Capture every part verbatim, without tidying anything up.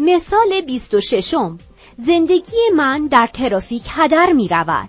مثال بیست و ششم. زندگی من در ترافیک هدر می رود.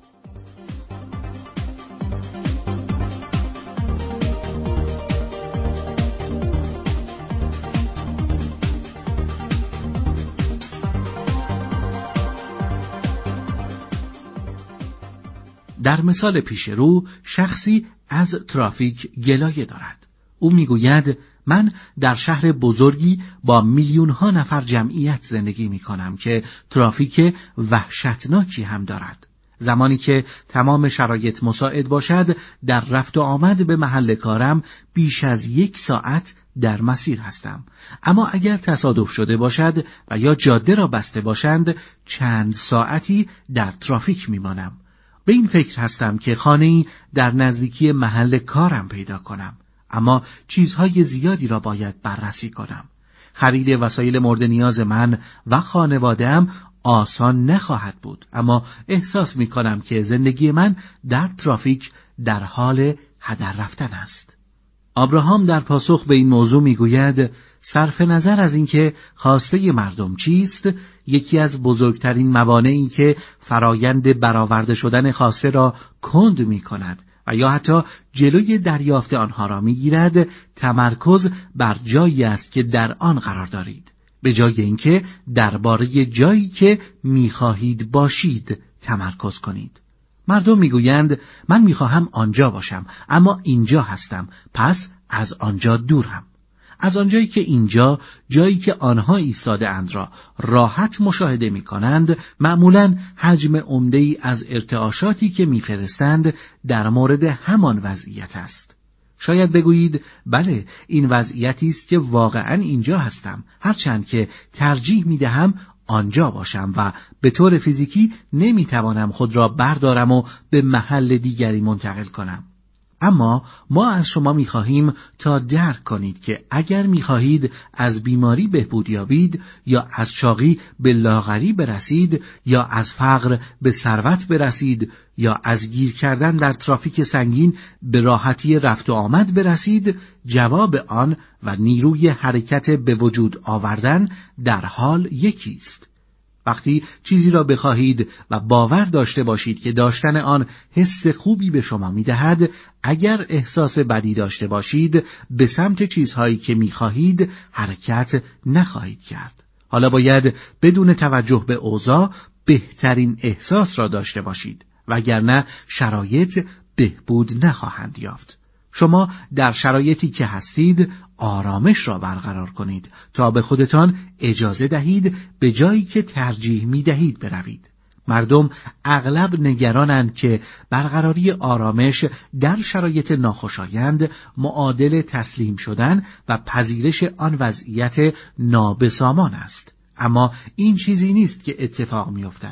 در مثال پیش رو شخصی از ترافیک گلایه دارد. او میگوید من در شهر بزرگی با میلیون ها نفر جمعیت زندگی می کنم که ترافیک وحشتناکی هم دارد. زمانی که تمام شرایط مساعد باشد در رفت و آمد به محل کارم بیش از یک ساعت در مسیر هستم. اما اگر تصادف شده باشد و یا جاده را بسته باشند چند ساعتی در ترافیک می مانم. به این فکر هستم که خانه‌ای در نزدیکی محل کارم پیدا کنم. اما چیزهای زیادی را باید بررسی کنم. خرید وسایل مورد نیاز من و خانواده‌ام آسان نخواهد بود، اما احساس می کنم که زندگی من در ترافیک در حال هدر رفتن است. آبراهام در پاسخ به این موضوع می گوید صرف نظر از اینکه خواسته مردم چیست، یکی از بزرگترین موانعی که فرایند برآورده شدن خواسته را کند می کند و یا حتی جلوی دریافت آنها را می گیرد، تمرکز بر جایی است که در آن قرار دارید، به جای اینکه درباره جایی که می خواهید باشید تمرکز کنید. مردم میگویند من میخواهم آنجا باشم اما اینجا هستم، پس از آنجا دورم. از آنجایی که اینجا، جایی که آنها ایستاده اند را راحت مشاهده می کنند، معمولاً حجم عمده‌ای از ارتعاشاتی که میفرستند در مورد همان وضعیت است. شاید بگویید بله این وضعیتی است که واقعاً اینجا هستم، هرچند که ترجیح می دهم آنجا باشم و به طور فیزیکی نمی توانم خود را بردارم و به محل دیگری منتقل کنم. اما ما از شما می خواهیم تا درک کنید که اگر می خواهید از بیماری بهبود یابید یا از چاقی به لاغری برسید یا از فقر به ثروت برسید یا از گیر کردن در ترافیک سنگین به راحتی رفت و آمد برسید، جواب آن و نیروی حرکت به وجود آوردن در حال یکی است. وقتی چیزی را بخواهید و باور داشته باشید که داشتن آن حس خوبی به شما می‌دهد، اگر احساس بدی داشته باشید به سمت چیزهایی که می‌خواهید حرکت نخواهید کرد. حالا باید بدون توجه به اوضاع بهترین احساس را داشته باشید، وگرنه شرایط بهبود نخواهند یافت. شما در شرایطی که هستید آرامش را برقرار کنید تا به خودتان اجازه دهید به جایی که ترجیح می دهید بروید. مردم اغلب نگرانند که برقراری آرامش در شرایط ناخوشایند معادل تسلیم شدن و پذیرش آن وضعیت نابسامان است. اما این چیزی نیست که اتفاق می افتد.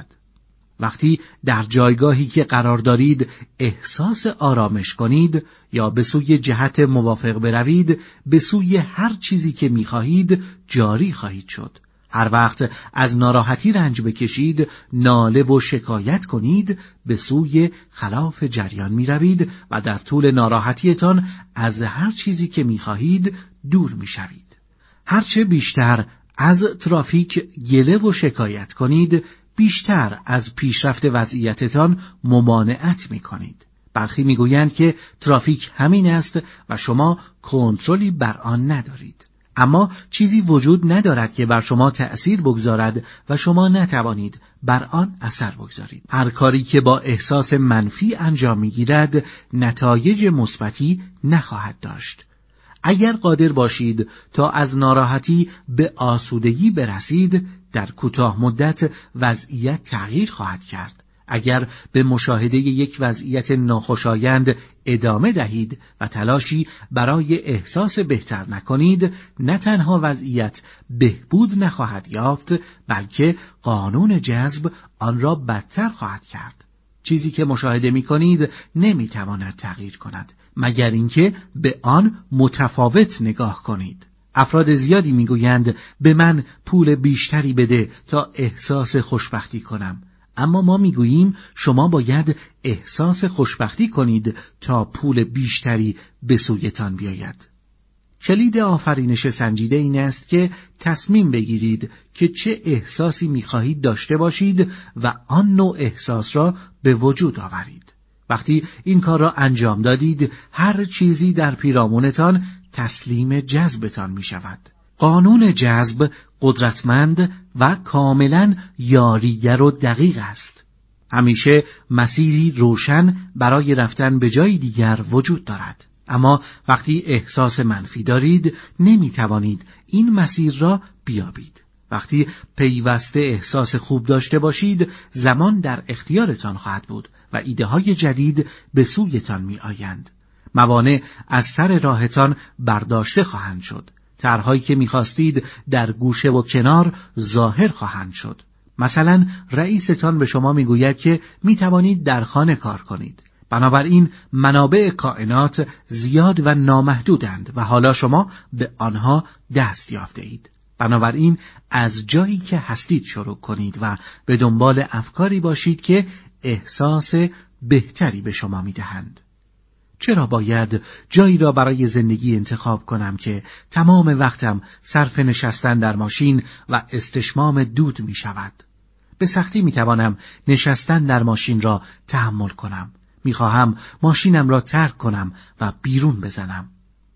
وقتی در جایگاهی که قرار دارید احساس آرامش کنید یا به سوی جهت موافق بروید، به سوی هر چیزی که می‌خواهید جاری خواهید شد. هر وقت از ناراحتی رنج بکشید، ناله و شکایت کنید، به سوی خلاف جریان می‌روید و در طول ناراحتیتان از هر چیزی که می‌خواهید دور می‌شوید. هرچه بیشتر از ترافیک گله و شکایت کنید، بیشتر از پیشرفت وضعیتتان ممانعت می کنید. برخی می گویند که ترافیک همین است و شما کنترلی بر آن ندارید. اما چیزی وجود ندارد که بر شما تأثیر بگذارد و شما نتوانید بر آن اثر بگذارید. هر کاری که با احساس منفی انجام می گیرد نتایج مثبتی نخواهد داشت. اگر قادر باشید تا از ناراحتی به آسودگی برسید، در کوتاه مدت وضعیت تغییر خواهد کرد. اگر به مشاهده یک وضعیت ناخوشایند ادامه دهید و تلاشی برای احساس بهتر نکنید، نه تنها وضعیت بهبود نخواهد یافت، بلکه قانون جذب آن را بدتر خواهد کرد. چیزی که مشاهده می کنید نمی تواند تغییر کند مگر اینکه به آن متفاوت نگاه کنید. افراد زیادی می گویند به من پول بیشتری بده تا احساس خوشبختی کنم، اما ما می گوییم شما باید احساس خوشبختی کنید تا پول بیشتری به سویتان بیاید. کلید آفرینش سنجیده این است که تصمیم بگیرید که چه احساسی می‌خواهید داشته باشید و آن نوع احساس را به وجود آورید. وقتی این کار را انجام دادید، هر چیزی در پیرامونتان تسلیم جذبتان می‌شود. قانون جذب قدرتمند و کاملاً یاریگر و دقیق است. همیشه مسیری روشن برای رفتن به جای دیگر وجود دارد. اما وقتی احساس منفی دارید، نمی توانید این مسیر را بیابید. وقتی پیوسته احساس خوب داشته باشید، زمان در اختیارتان خواهد بود و ایده های جدید به سویتان می آیند. موانع از سر راهتان برداشته خواهند شد. طرح‌هایی که می‌خواستید در گوشه و کنار ظاهر خواهند شد. مثلا رئیستان به شما میگوید که میتوانید در خانه کار کنید. بنابراین منابع کائنات زیاد و نامحدودند و حالا شما به آنها دست یافته اید. بنابراین از جایی که هستید شروع کنید و به دنبال افکاری باشید که احساس بهتری به شما میدهند. چرا باید جایی را برای زندگی انتخاب کنم که تمام وقتم صرف نشستن در ماشین و استشمام دود می شود؟ به سختی می توانم نشستن در ماشین را تحمل کنم. می خواهم ماشینم را ترک کنم و بیرون بزنم.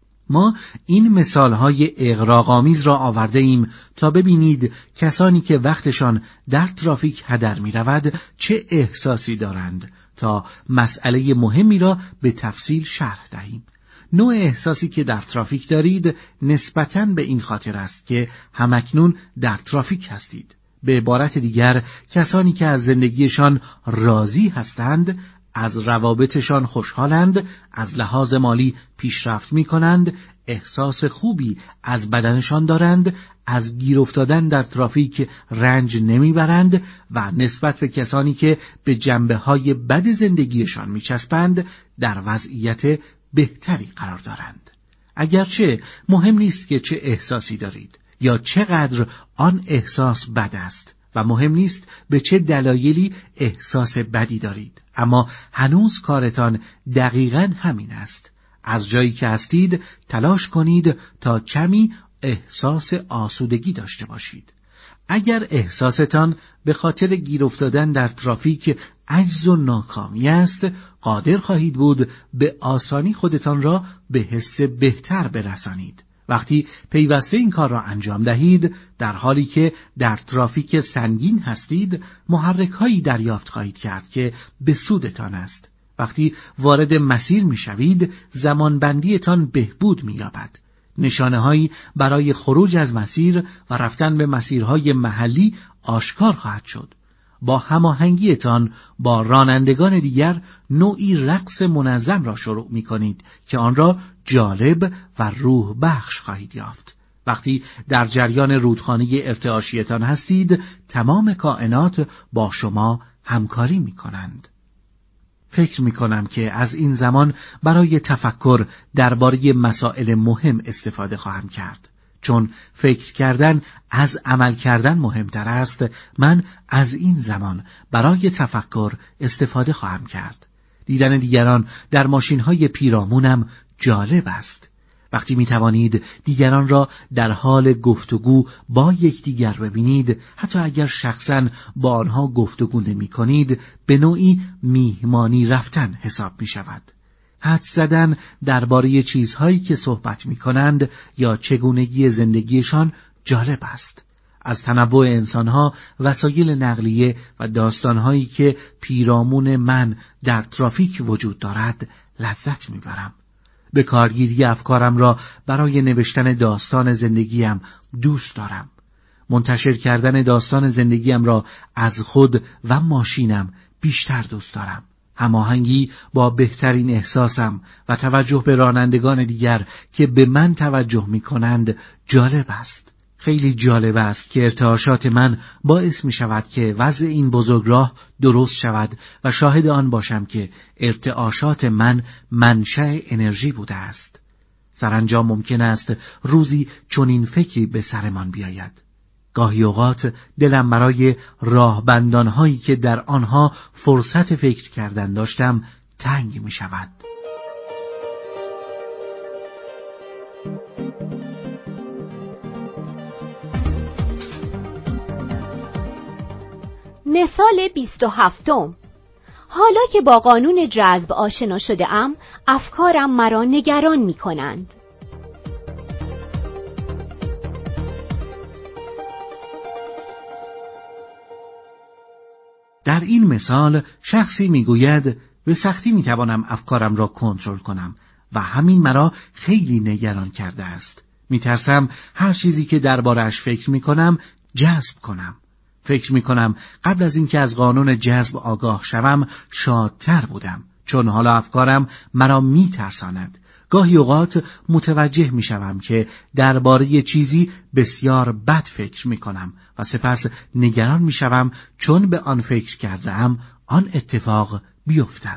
ما این مثالهای اغراق‌آمیز را آورده ایم تا ببینید کسانی که وقتشان در ترافیک هدر می رود چه احساسی دارند، تا مسئله مهمی را به تفصیل شرح دهیم. نوع احساسی که در ترافیک دارید نسبتاً به این خاطر است که همکنون در ترافیک هستید. به عبارت دیگر، کسانی که از زندگیشان راضی هستند، از روابطشان خوشحالند، از لحاظ مالی پیشرفت می کنند، احساس خوبی از بدنشان دارند، از گیر افتادن در ترافیک رنج نمیبرند و نسبت به کسانی که به جنبه‌های بد زندگیشان میچسبند در وضعیت بهتری قرار دارند. اگرچه مهم نیست که چه احساسی دارید یا چقدر آن احساس بد است و مهم نیست به چه دلایلی احساس بدی دارید، اما هنوز کارتان دقیقاً همین است. از جایی که هستید تلاش کنید تا کمی احساس آسودگی داشته باشید. اگر احساستان به خاطر گیر افتادن در ترافیک عجز و ناکامی است، قادر خواهید بود به آسانی خودتان را به حس بهتر برسانید. وقتی پیوسته این کار را انجام دهید، در حالی که در ترافیک سنگین هستید، محرک‌هایی دریافت خواهید کرد که به سودتان است. وقتی وارد مسیر می‌شوید، زمانبندیتان بهبود می‌یابد. نشانه‌هایی برای خروج از مسیر و رفتن به مسیرهای محلی آشکار خواهد شد. با هماهنگیتان با رانندگان دیگر نوعی رقص منظم را شروع می‌کنید که آن را جالب و روح بخش خواهید یافت. وقتی در جریان رودخانه ارتعاشیتان هستید، تمام کائنات با شما همکاری می‌کنند. فکر می‌کنم که از این زمان برای تفکر درباره مسائل مهم استفاده خواهم کرد. چون فکر کردن از عمل کردن مهمتر است، من از این زمان برای تفکر استفاده خواهم کرد. دیدن دیگران در ماشین‌های پیرامونم جالب است. وقتی می توانید دیگران را در حال گفتگو با یکدیگر ببینید، حتی اگر شخصاً با آنها گفتگو نمی کنید، به نوعی میهمانی رفتن حساب می شود. حدس زدن درباره چیزهایی که صحبت می کنند یا چگونگی زندگیشان جالب است. از تنوع انسانها، وسایل نقلیه و داستانهایی که پیرامون من در ترافیک وجود دارد لذت می برم. به کارگیری افکارم را برای نوشتن داستان زندگیم دوست دارم. منتشر کردن داستان زندگیم را از خود و ماشینم بیشتر دوست دارم. هماهنگی با بهترین احساسم و توجه به رانندگان دیگر که به من توجه می کنند جالب است. خیلی جالب است که ارتعاشات من باعث می شود که وضع این بزرگراه درست شود و شاهد آن باشم که ارتعاشات من منشأ انرژی بوده است. سرانجام ممکن است روزی چنین فکری به سرمان بیاید. گاهی اوقات دلم برای راهبندان‌هایی که در آنها فرصت فکر کردن داشتم تنگ می شود. مثال بیست و هفتم. حالا که با قانون جذب آشنا شده ام، افکارم مرا نگران می کنند. در این مثال شخصی میگوید به سختی میتوانم افکارم را کنترل کنم و همین مرا خیلی نگران کرده است. میترسم هر چیزی که درباره‌اش فکر میکنم جذب کنم. فکر میکنم قبل از اینکه از قانون جذب آگاه شوم شادتر بودم، چون حالا افکارم مرا میترساند. گاهی اوقات متوجه میشوم که درباره چیزی بسیار بد فکر میکنم و سپس نگران میشوم چون به آن فکر کردم آن اتفاق بیفتد.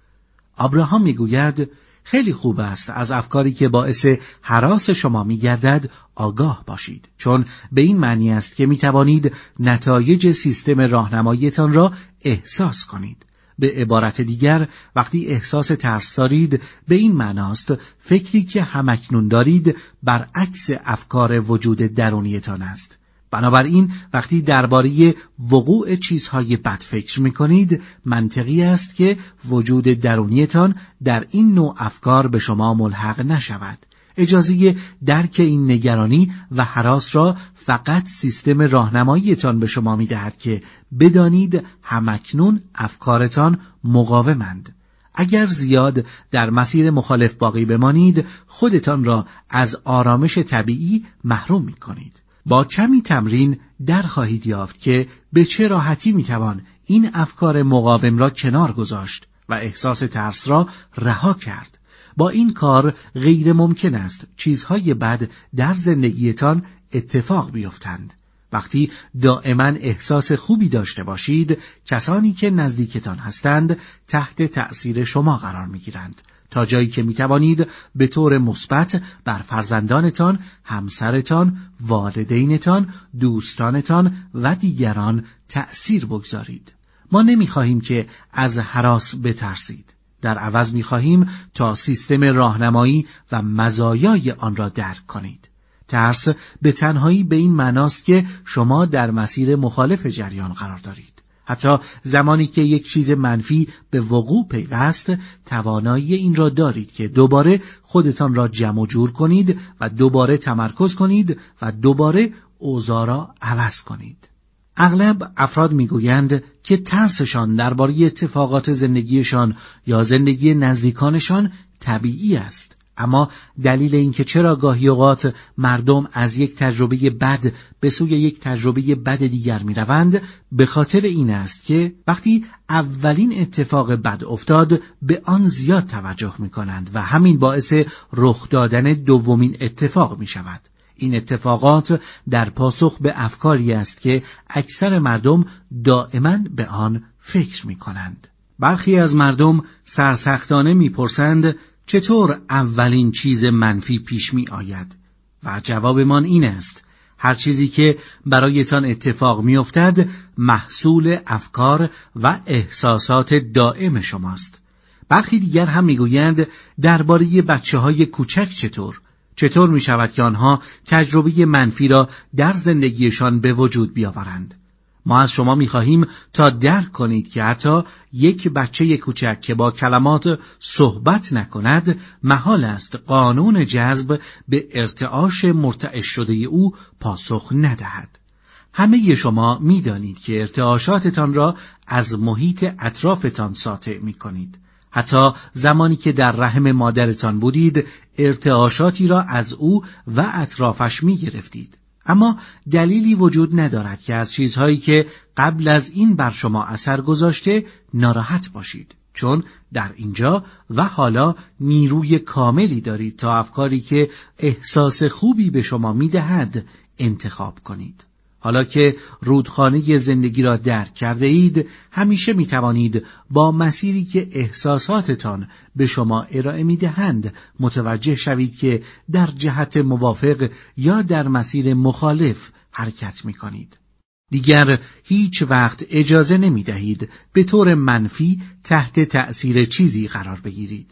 ابراهام میگوید خیلی خوب است از افکاری که باعث هراس شما میگردد آگاه باشید، چون به این معنی است که میتوانید نتایج سیستم راهنماییتان را احساس کنید. به عبارت دیگر، وقتی احساس ترس دارید به این معناست فکری که همکنون دارید برعکس افکار وجود درونیتان است. بنابراین وقتی درباره وقوع چیزهای بد فکر می‌کنید، منطقی است که وجود درونیتان در این نوع افکار به شما ملحق نشود. اجازه درک این نگرانی و هراس را فقط سیستم راهنماییتان به شما می‌دهد که بدانید همکنون افکارتان مقاومند. اگر زیاد در مسیر مخالف باقی بمانید، خودتان را از آرامش طبیعی محروم می‌کنید. با کمی تمرین در خواهید یافت که به چه راحتی میتوان این افکار مقاوم را کنار گذاشت و احساس ترس را رها کرد. با این کار غیر ممکن است چیزهای بد در زندگیتان اتفاق بیفتند. وقتی دائما احساس خوبی داشته باشید، کسانی که نزدیکتان هستند تحت تأثیر شما قرار میگیرند، تا جایی که میتوانید به طور مثبت بر فرزندانتان، همسرتان، والدینتان، دوستانتان و دیگران تأثیر بگذارید. ما نمیخواهیم که از هراس بترسید. در عوض میخواهیم تا سیستم راهنمایی و مزایای آن را درک کنید. ترس به تنهایی به این معناست که شما در مسیر مخالف جریان قرار دارید. حتی زمانی که یک چیز منفی به وقوع پیوست، توانایی این را دارید که دوباره خودتان را جمع و جور کنید و دوباره تمرکز کنید و دوباره اوضاع را عوض کنید. اغلب افراد میگویند که ترسشان درباره اتفاقات زندگیشان یا زندگی نزدیکانشان طبیعی است. اما دلیل اینکه چرا گاهی اوقات مردم از یک تجربه بد به سوی یک تجربه بد دیگر می روند، به خاطر این است که وقتی اولین اتفاق بد افتاد به آن زیاد توجه می کنند و همین باعث رخ دادن دومین اتفاق می شود. این اتفاقات در پاسخ به افکاری است که اکثر مردم دائما به آن فکر می کنند. برخی از مردم سرسختانه می پرسند چطور اولین چیز منفی پیش می آید؟ و جوابمان این است: هر چیزی که برایتان اتفاق می افتد محصول افکار و احساسات دائم شماست. برخی دیگر هم می گویند درباره بچه های کوچک چطور؟ چطور می شود که آنها تجربه منفی را در زندگیشان به وجود بیاورند؟ ما از شما می‌خواهیم تا درک کنید که حتی یک بچه کوچک که با کلمات صحبت نکند، محال است قانون جذب به ارتعاش مرتعش شده او پاسخ ندهد. همه شما می‌دانید که ارتعاشاتتان را از محیط اطرافتان ساطع می‌کنید. حتی زمانی که در رحم مادرتان بودید، ارتعاشاتی را از او و اطرافش می‌گرفتید. اما دلیلی وجود ندارد که از چیزهایی که قبل از این بر شما اثر گذاشته ناراحت باشید، چون در اینجا و حالا نیروی کاملی دارید تا افکاری که احساس خوبی به شما میدهد انتخاب کنید. حالا که رودخانه زندگی را درک کرده اید، همیشه می توانید با مسیری که احساساتتان به شما ارائه می دهند متوجه شوید که در جهت موافق یا در مسیر مخالف حرکت می کنید. دیگر هیچ وقت اجازه نمی دهید به طور منفی تحت تأثیر چیزی قرار بگیرید.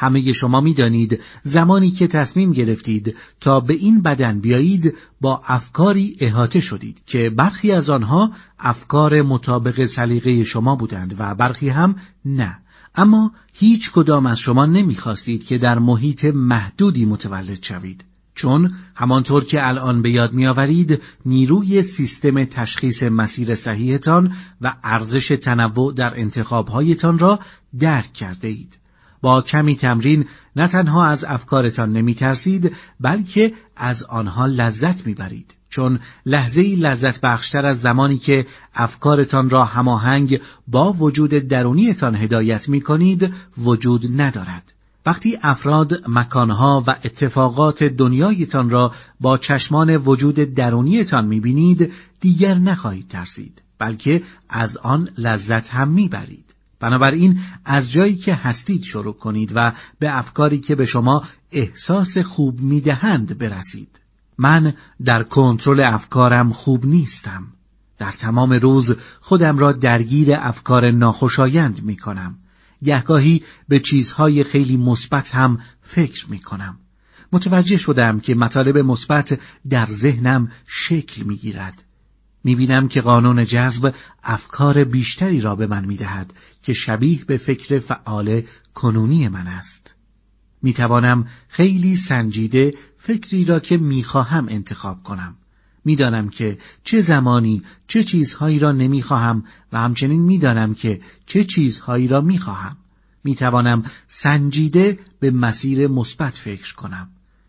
همه شما می دانید زمانی که تصمیم گرفتید تا به این بدن بیایید با افکاری احاطه شدید که برخی از آنها افکار مطابق سلیقه شما بودند و برخی هم نه. اما هیچ کدام از شما نمی خواستید که در محیط محدودی متولد شوید، چون همانطور که الان به یاد می آورید نیروی سیستم تشخیص مسیر صحیحتان و ارزش تنوع در انتخابهایتان را درک کرده اید. با کمی تمرین نه تنها از افکارتان نمی ترسید بلکه از آنها لذت می برید، چون لحظه‌ای لذت بخشتر از زمانی که افکارتان را هماهنگ با وجود درونیتان هدایت می کنید وجود ندارد. وقتی افراد، مکانها و اتفاقات دنیایتان را با چشمان وجود درونیتان می بینید دیگر نخواهید ترسید بلکه از آن لذت هم می برید. بنابراین از جایی که هستید شروع کنید و به افکاری که به شما احساس خوب میدهند برسید. من در کنترل افکارم خوب نیستم. در تمام روز خودم را درگیر افکار ناخوشایند می کنم. گهگاهی به چیزهای خیلی مثبت هم فکر می کنم. متوجه شدم که مطالب مثبت در ذهنم شکل می گیرد. می بینم که قانون جذب افکار بیشتری را به من می دهد که شبیه به فکر فعال کنونی من است. می توانم خیلی سنجیده فکری را که می خواهم انتخاب کنم. می دانم که چه زمانی چه چیزهایی را نمی خواهم و همچنین می دانم که چه چیزهایی را می خواهم. می توانم سنجیده به مسیر مثبت فکر کنم.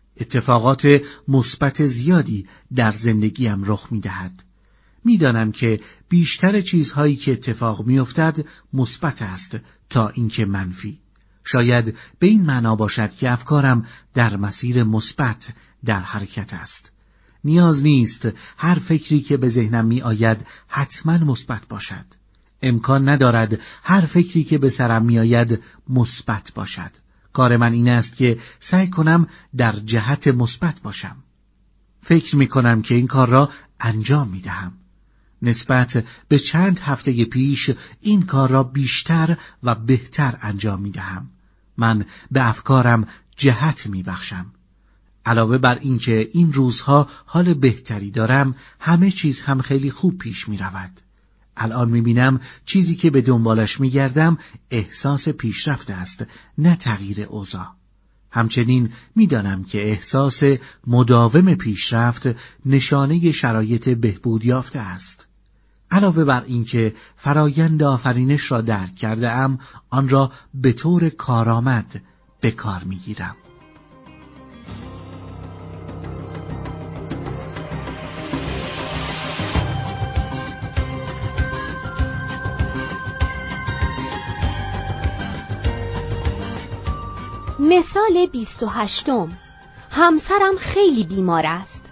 اتفاقات مثبت زیادی در زندگیم رخ می دهد. می دانم که بیشتر چیزهایی که اتفاق می افتد مثبت است تا اینکه منفی. شاید به این معنا باشد که افکارم در مسیر مثبت در حرکت است. نیاز نیست هر فکری که به ذهنم می آید حتما مثبت باشد. امکان ندارد هر فکری که به سرم می آید مثبت باشد. کار من این است که سعی کنم در جهت مثبت باشم. فکر می کنم که این کار را انجام می دهم. نسبت به چند هفته پیش این کار را بیشتر و بهتر انجام می دهم. من به افکارم جهت می بخشم. علاوه بر این که این روزها حال بهتری دارم، همه چیز هم خیلی خوب پیش می رود. الان می بینم چیزی که به دنبالش می گردم احساس پیشرفت است، نه تغییر اوضاع. همچنین می دانم که احساس مداوم پیشرفت نشانه شرایط بهبود یافته است. علاوه بر این که فرایند آفرینش را درک کرده ام، آن را به طور کارآمد به کار می گیرم. مثال بیست و هشتم. همسرم خیلی بیمار است.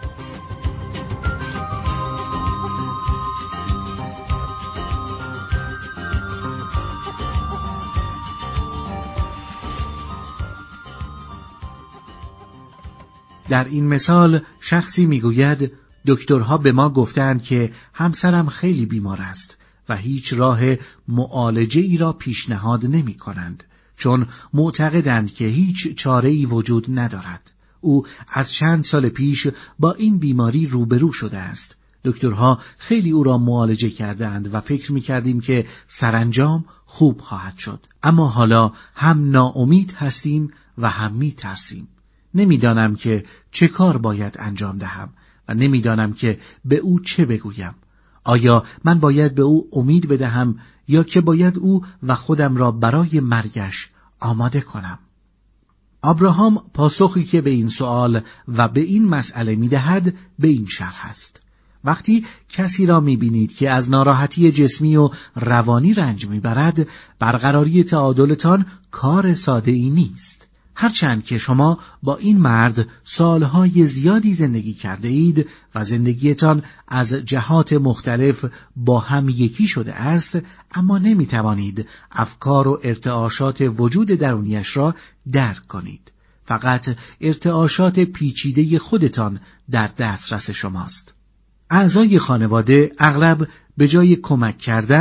در این مثال شخصی میگوید دکترها به ما گفتند که همسرم خیلی بیمار است و هیچ راه معالجه ای را پیشنهاد نمی کنند، چون معتقدند که هیچ چاره‌ای وجود ندارد. او از چند سال پیش با این بیماری روبرو شده است. دکترها خیلی او را معالجه کردند و فکر می‌کردیم که سرانجام خوب خواهد شد. اما حالا هم ناامید هستیم و هم می‌ترسیم. نمی‌دانم که چه کار باید انجام دهم و نمی‌دانم که به او چه بگویم. آیا من باید به او امید بدهم یا که باید او و خودم را برای مرگش آماده کنم؟ ابراهام پاسخی که به این سوال و به این مسئله می‌دهد به این شرح است: وقتی کسی را می‌بینید که از ناراحتی جسمی و روانی رنج می‌برد، برقراری تعادلتان کار ساده‌ای نیست. هرچند که شما با این مرد سالهای زیادی زندگی کرده اید و زندگیتان از جهات مختلف با هم یکی شده است، اما نمی توانید افکار و ارتعاشات وجود درونیش را درک کنید. فقط ارتعاشات پیچیده خودتان در دسترس شماست. اعضای خانواده اغلب به جای کمک کردن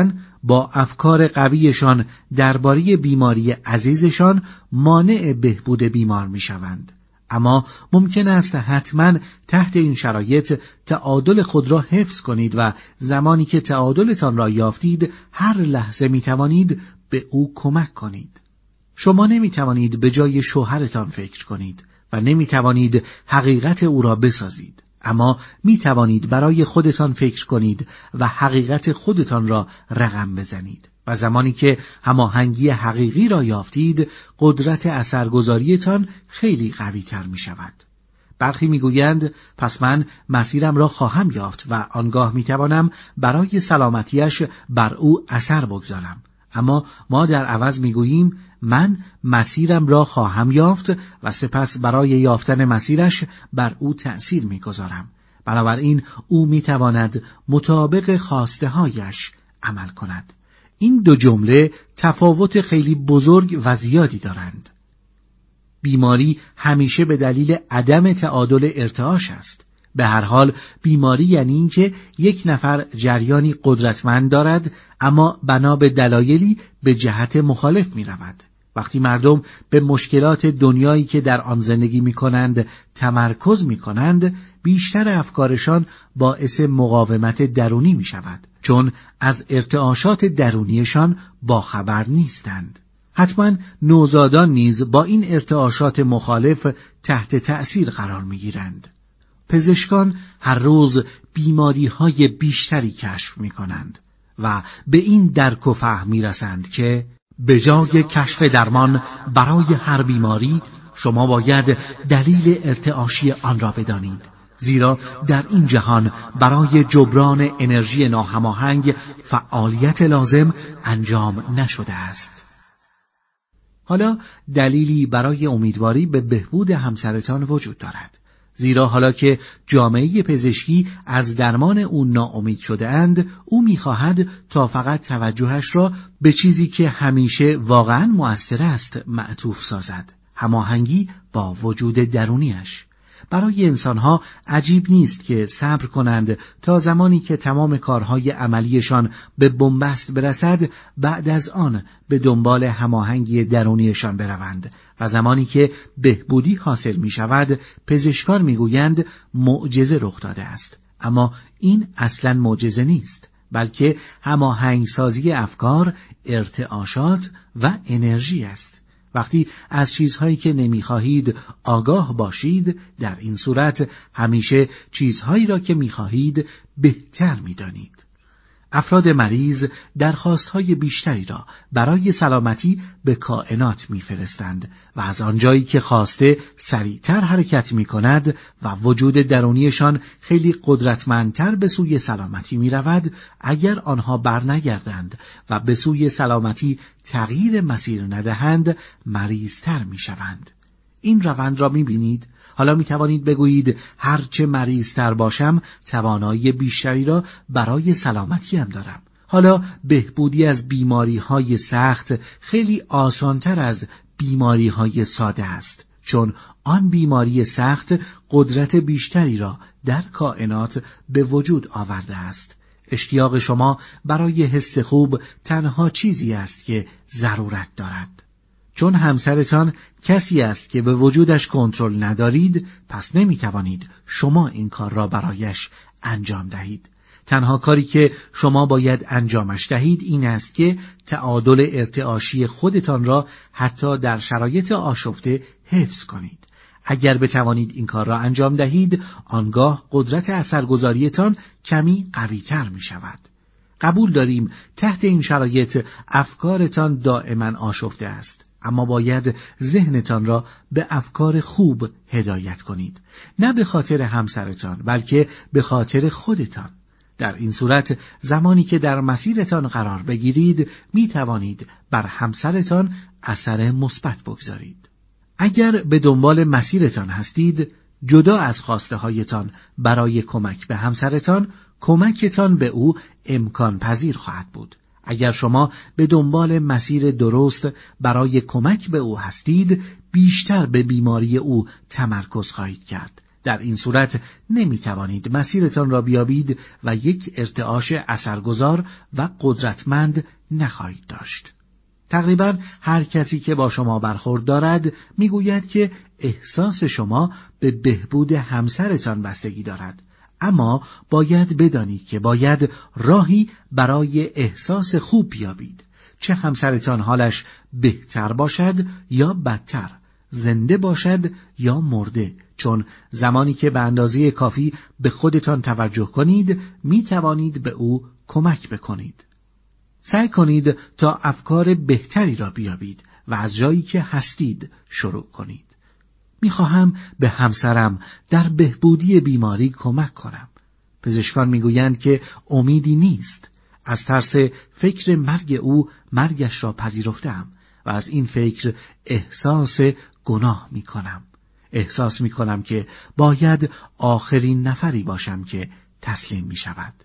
با افکار قویشان درباره بیماری عزیزشان مانع بهبود بیمار می‌شوند. اما ممکن است حتما تحت این شرایط تعادل خود را حفظ کنید و زمانی که تعادلتان را یافتید هر لحظه می توانید به او کمک کنید. شما نمی توانید به جای شوهرتان فکر کنید و نمی توانید حقیقت او را بسازید، اما می توانید برای خودتان فکر کنید و حقیقت خودتان را رقم بزنید. و زمانی که هماهنگی حقیقی را یافتید، قدرت اثرگذاریتان خیلی قوی تر می شود. برخی می گویند پس من مسیرم را خواهم یافت و آنگاه می توانم برای سلامتیش بر او اثر بگذارم. اما ما در عوض می گوییم من مسیرم را خواهم یافت و سپس برای یافتن مسیرش بر او تأثیر می گذارم. بنابراین او می تواند مطابق خواسته هایش عمل کند. این دو جمله تفاوت خیلی بزرگ و زیادی دارند. بیماری همیشه به دلیل عدم تعادل ارتعاش است. به هر حال بیماری یعنی این که یک نفر جریانی قدرتمند دارد اما بنا به دلایلی به جهت مخالف می رود. وقتی مردم به مشکلات دنیایی که در آن زندگی می کنند تمرکز می کنند، بیشتر افکارشان باعث مقاومت درونی می شود، چون از ارتعاشات درونیشان باخبر نیستند. حتما نوزادان نیز با این ارتعاشات مخالف تحت تأثیر قرار می گیرند. پزشکان هر روز بیماری های بیشتری کشف می کنند و به این درک و فهم می رسند که به جای کشف درمان برای هر بیماری شما باید دلیل ارتعاشی آن را بدانید، زیرا در این جهان برای جبران انرژی ناهماهنگ فعالیت لازم انجام نشده است. حالا دلیلی برای امیدواری به بهبود همسرتان وجود دارد، زیرا حالا که جامعه پزشکی از درمان او ناامید شده اند، او می‌خواهد تا فقط توجهش را به چیزی که همیشه واقعاً مؤثر است معطوف سازد: هماهنگی با وجود درونیش. برای انسانها عجیب نیست که صبر کنند تا زمانی که تمام کارهای عملیشان به بنبست برسد، بعد از آن به دنبال هماهنگی درونیشان بروند و زمانی که بهبودی حاصل می شود پزشکان می گویند معجزه رخ داده است. اما این اصلاً معجزه نیست، بلکه هماهنگسازی افکار، ارتعاشات و انرژی است. وقتی از چیزهایی که نمیخواهید آگاه باشید، در این صورت همیشه چیزهایی را که میخواهید بهتر میدانید. افراد مریض درخواستهای بیشتری را برای سلامتی به کائنات میفرستند و از آنجایی که خواسته سریعتر حرکت میکند و وجود درونیشان خیلی قدرتمندتر به سوی سلامتی میرود، اگر آنها برنگردند و به سوی سلامتی تغییر مسیر ندهند مریضتر میشوند. این روند را میبینید؟ حالا می توانید بگویید هرچه مریض‌تر باشم توانایی بیشتری را برای سلامتیم دارم. حالا بهبودی از بیماری‌های سخت خیلی آسانتر از بیماری‌های ساده است، چون آن بیماری سخت قدرت بیشتری را در کائنات به وجود آورده است. اشتیاق شما برای حس خوب تنها چیزی است که ضرورت دارد. چون همسرتان کسی است که به وجودش کنترل ندارید، پس نمیتوانید شما این کار را برایش انجام دهید. تنها کاری که شما باید انجامش دهید این است که تعادل ارتعاشی خودتان را حتی در شرایط آشفته حفظ کنید. اگر بتوانید این کار را انجام دهید، آنگاه قدرت اثرگذاریتان کمی قوی‌تر می شود. قبول داریم تحت این شرایط افکارتان دائما آشفته است، اما باید ذهنتان را به افکار خوب هدایت کنید، نه به خاطر همسرتان بلکه به خاطر خودتان. در این صورت زمانی که در مسیرتان قرار بگیرید می توانید بر همسرتان اثر مثبت بگذارید. اگر به دنبال مسیرتان هستید، جدا از خواسته هایتان برای کمک به همسرتان، کمکتان به او امکان پذیر خواهد بود. اگر شما به دنبال مسیر درست برای کمک به او هستید، بیشتر به بیماری او تمرکز خواهید کرد، در این صورت نمی توانید مسیرتان را بیابید و یک ارتعاش اثرگذار و قدرتمند نخواهید داشت. تقریبا هر کسی که با شما برخورد دارد میگوید که احساس شما به بهبود همسرتان بستگی دارد، اما باید بدانید که باید راهی برای احساس خوب بیابید، چه همسرتان حالش بهتر باشد یا بدتر، زنده باشد یا مرده، چون زمانی که به اندازه کافی به خودتان توجه کنید می توانید به او کمک بکنید. سعی کنید تا افکار بهتری را بیابید و از جایی که هستید شروع کنید. میخواهم به همسرم در بهبودی بیماری کمک کنم. پزشکان میگویند که امیدی نیست. از ترس فکر مرگ او مرگش را پذیرفتم و از این فکر احساس گناه میکنم. احساس میکنم که باید آخرین نفری باشم که تسلیم میشود.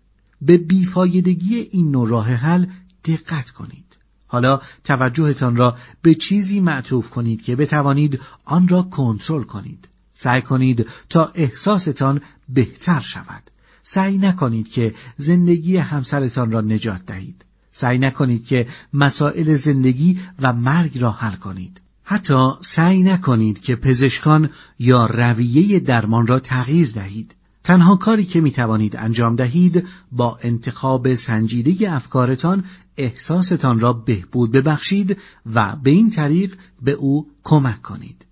به بیفایدگی این نوع راه حل دقت کنید. حالا توجهتان را به چیزی معطوف کنید که بتوانید آن را کنترل کنید. سعی کنید تا احساستان بهتر شود. سعی نکنید که زندگی همسرتان را نجات دهید. سعی نکنید که مسائل زندگی و مرگ را حل کنید. حتی سعی نکنید که پزشکان یا رویه درمان را تغییر دهید. تنها کاری که می توانید انجام دهید با انتخاب سنجیده افکارتان احساستان را بهبود ببخشید و به این طریق به او کمک کنید.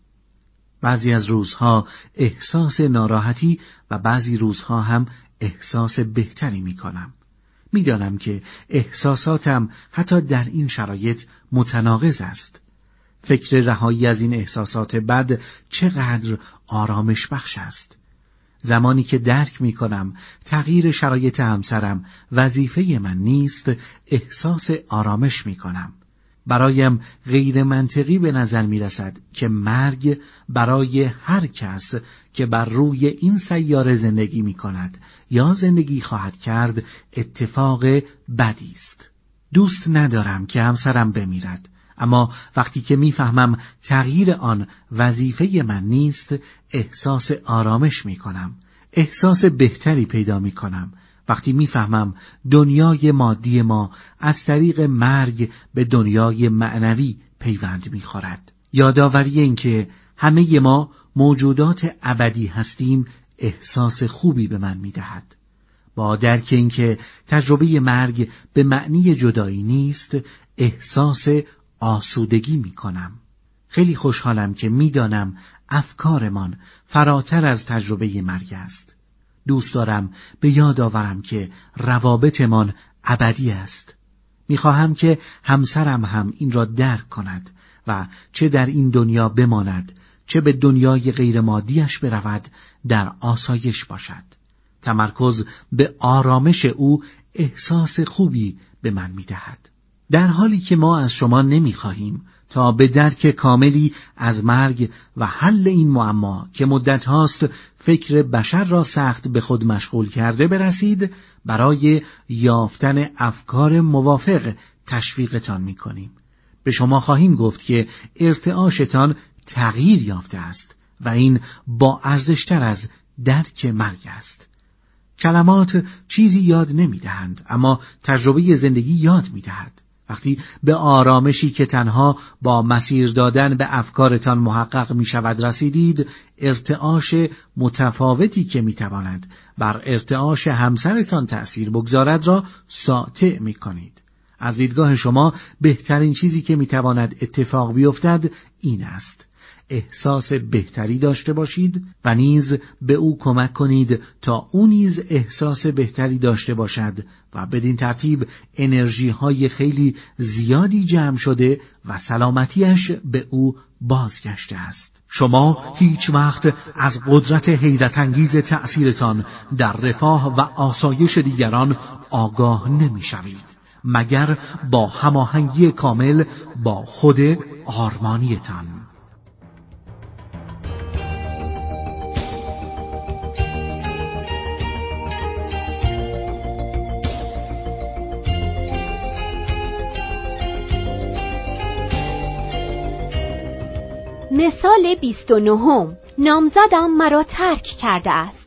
بعضی از روزها احساس ناراحتی و بعضی روزها هم احساس بهتری می کنم. می دانم که احساساتم حتی در این شرایط متناقض است. فکر رهایی از این احساسات بد چقدر آرامش بخش است. زمانی که درک می کنم تغییر شرایط همسرم وظیفه من نیست، احساس آرامش می کنم. برایم غیر منطقی به نظر می رسد که مرگ برای هر کس که بر روی این سیاره زندگی می کند یا زندگی خواهد کرد اتفاق بدی است. دوست ندارم که همسرم بمیرد، اما وقتی که میفهمم تغییر آن وظیفه من نیست، احساس آرامش میکنم، احساس بهتری پیدا میکنم. وقتی میفهمم دنیای مادی ما از طریق مرگ به دنیای معنوی پیوند میخورد. یادآوری این که همه ما موجودات ابدی هستیم احساس خوبی به من میدهد. با درک این که تجربه مرگ به معنی جدایی نیست، احساس آسودگی می کنم. خیلی خوشحالم که می دانم افکارمان فراتر از تجربه مرگ است. دوست دارم به یاد آورم که روابطمان ابدی است. می خواهم که همسرم هم این را درک کند و چه در این دنیا بماند، چه به دنیای غیر مادیش برود، در آسایش باشد. تمرکز به آرامش او احساس خوبی به من می دهد. در حالی که ما از شما نمی خواهیم تا به درک کاملی از مرگ و حل این معما که مدت هاست فکر بشر را سخت به خود مشغول کرده برسید، برای یافتن افکار موافق تشویقتان می کنیم. به شما خواهیم گفت که ارتعاشتان تغییر یافته است و این با ارزشتر از درک مرگ است. کلمات چیزی یاد نمی دهند، اما تجربه زندگی یاد می دهد. وقتی به آرامشی که تنها با مسیر دادن به افکارتان محقق می شود رسیدید، ارتعاش متفاوتی که می تواند بر ارتعاش همسرتان تأثیر بگذارد را ساطع می کنید. از دیدگاه شما بهترین چیزی که می تواند اتفاق بیفتد این است: احساس بهتری داشته باشید و نیز به او کمک کنید تا او نیز احساس بهتری داشته باشد و بدین ترتیب انرژی های خیلی زیادی جمع شده و سلامتیش به او بازگشته است. شما هیچ وقت از قدرت حیرت انگیز تأثیرتان در رفاه و آسایش دیگران آگاه نمی شوید مگر با هماهنگی کامل با خود آرمانیتان. مثال بیست و نهم. نامزدم مرا ترک کرده است.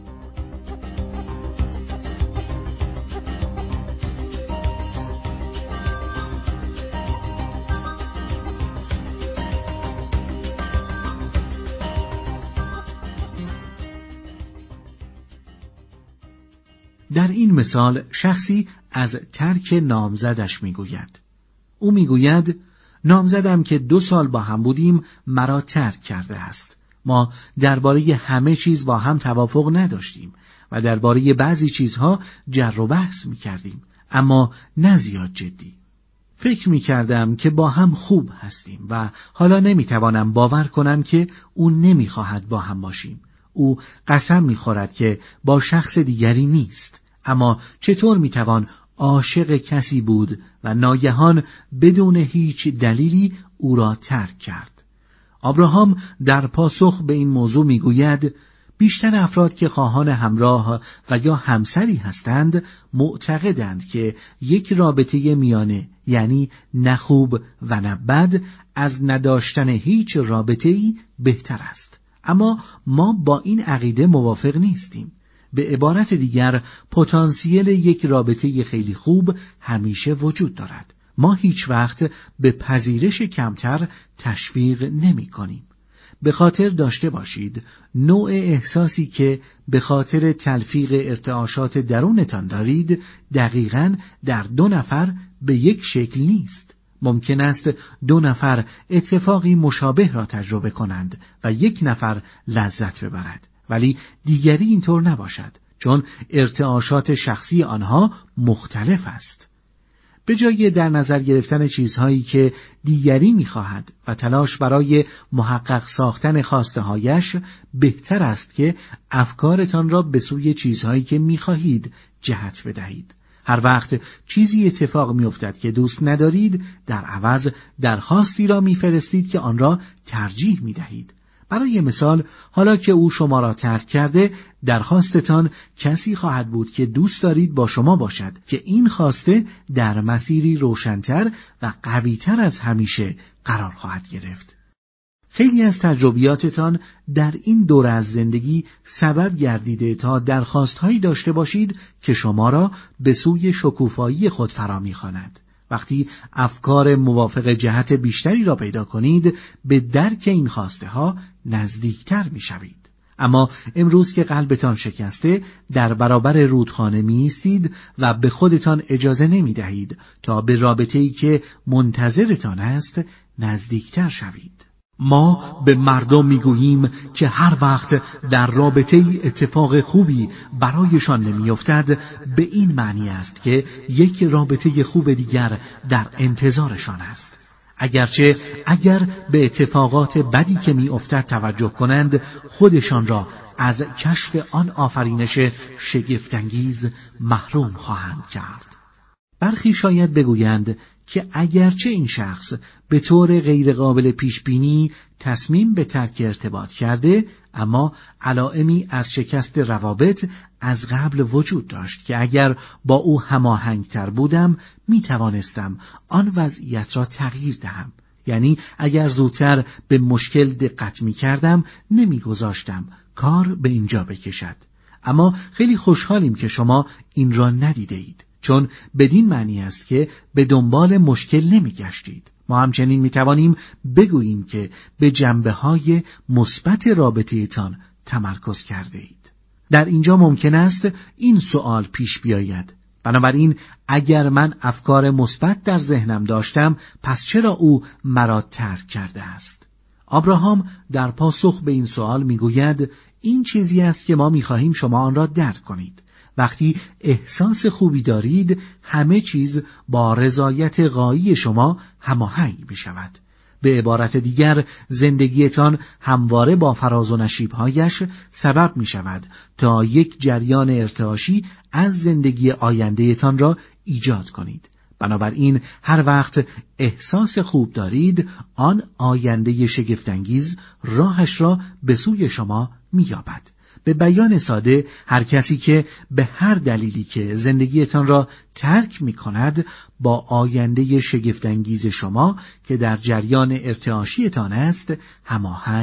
در این مثال شخصی از ترک نامزدش میگوید. او میگوید نامزدم که دو سال با هم بودیم مرا ترک کرده است. ما درباره همه چیز با هم توافق نداشتیم و درباره بعضی چیزها جر و بحث میکردیم، اما نه زیاد جدی. فکر میکردم که با هم خوب هستیم و حالا نمیتوانم باور کنم که او نمیخواهد با هم باشیم. او قسم میخورد که با شخص دیگری نیست، اما چطور میتوان عاشق کسی بود و ناگهان بدون هیچ دلیلی او را ترک کرد؟ آبراهام در پاسخ به این موضوع میگوید بیشتر افراد که خواهان همراه و یا همسری هستند معتقدند که یک رابطه میانه، یعنی نه خوب و نه بد، از نداشتن هیچ رابطه‌ای بهتر است. اما ما با این عقیده موافق نیستیم. به عبارت دیگر، پتانسیل یک رابطه خیلی خوب همیشه وجود دارد. ما هیچ وقت به پذیرش کمتر تشویق نمی کنیم. به خاطر داشته باشید نوع احساسی که به خاطر تلفیق ارتعاشات درونتان دارید دقیقاً در دو نفر به یک شکل نیست. ممکن است دو نفر اتفاقی مشابه را تجربه کنند و یک نفر لذت ببرد، ولی دیگری اینطور نباشد، چون ارتعاشات شخصی آنها مختلف است. به جای در نظر گرفتن چیزهایی که دیگری می‌خواهد و تلاش برای محقق ساختن خواسته‌هایش، بهتر است که افکارتان را به سوی چیزهایی که می‌خواهید جهت بدهید. هر وقت چیزی اتفاق می‌افتد که دوست ندارید، در عوض درخواستی را می‌فرستید که آن را ترجیح می‌دهید. برای مثال، حالا که او شما را ترک کرده، درخواستتان کسی خواهد بود که دوست دارید با شما باشد که این خواسته در مسیری روشن‌تر و قوی‌تر از همیشه قرار خواهد گرفت. خیلی از تجربیاتتان در این دوره از زندگی سبب گردیده تا درخواست‌هایی داشته باشید که شما را به سوی شکوفایی خود فرا می‌خواند. وقتی افکار موافق جهت بیشتری را پیدا کنید، به درک این خواسته ها نزدیکتر می شوید. اما امروز که قلبتان شکسته، در برابر رودخانه می ایستید و به خودتان اجازه نمی دهید تا به رابطه‌ای که منتظرتان است نزدیکتر شوید. ما به مردم میگوییم که هر وقت در رابطه اتفاق خوبی برایشان نمیافتد، به این معنی است که یک رابطه خوب دیگر در انتظارشان است. اگرچه اگر به اتفاقات بدی که میافتد توجه کنند، خودشان را از کشف آن آفرینش شگفت‌انگیز محروم خواهند کرد. برخی شاید بگویند که اگرچه این شخص به طور غیرقابل پیشبینی تصمیم به ترک ارتباط کرده، اما علائمی از شکست روابط از قبل وجود داشت که اگر با او هماهنگتر بودم می توانستم آن وضعیت را تغییر دهم. یعنی اگر زودتر به مشکل دقت می کردم، نمی گذاشتم کار به اینجا بکشد. اما خیلی خوشحالیم که شما این را ندیده اید، چون بدین معنی است که به دنبال مشکل نمی گشتید. ما همچنین می توانیم بگوییم که به جنبه‌های مثبت رابطه‌تان تمرکز کرده اید. در اینجا ممکن است این سوال پیش بیاید: بنابراین اگر من افکار مثبت در ذهنم داشتم، پس چرا او مرا ترک کرده است؟ آبراهام در پاسخ به این سوال می گوید این چیزی است که ما می خواهیم شما آن را درک کنید. وقتی احساس خوبی دارید، همه چیز با رضایت غایی شما هماهنگ می شود. به عبارت دیگر، زندگیتان همواره با فراز و نشیب‌هایش سبب می شود تا یک جریان ارتعاشی از زندگی آیندهتان را ایجاد کنید. بنابراین هر وقت احساس خوب دارید، آن آینده شگفت‌انگیز راهش را به سوی شما می یابد. به بیان ساده، هر کسی که به هر دلیلی که زندگیتان را ترک می کند، با آینده شگفت‌انگیز شما که در جریان ارتعاشیتان است هماهنگ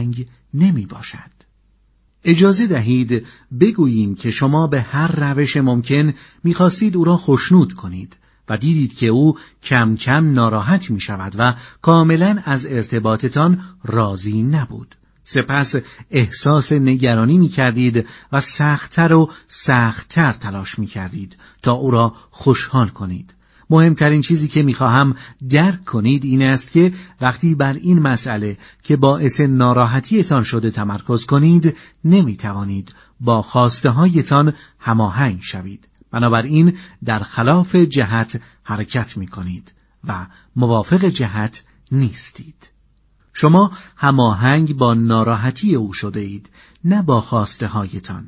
نمی باشد. اجازه دهید بگوییم که شما به هر روش ممکن می‌خواستید او را خوشنود کنید و دیدید که او کم کم ناراحت می شود و کاملا از ارتباطتان راضی نبود. سپس احساس نگرانی می کردید و سخت‌تر و سخت‌تر تلاش می کردید تا او را خوشحال کنید. مهمترین چیزی که می خواهم درک کنید این است که وقتی بر این مسئله که باعث ناراحتیتان شده تمرکز کنید نمی توانید با خواسته هایتان هماهنگ شوید. بنابراین در خلاف جهت حرکت می کنید و موافق جهت نیستید. شما هماهنگ با ناراحتی او شده اید، نه با خواسته هایتان.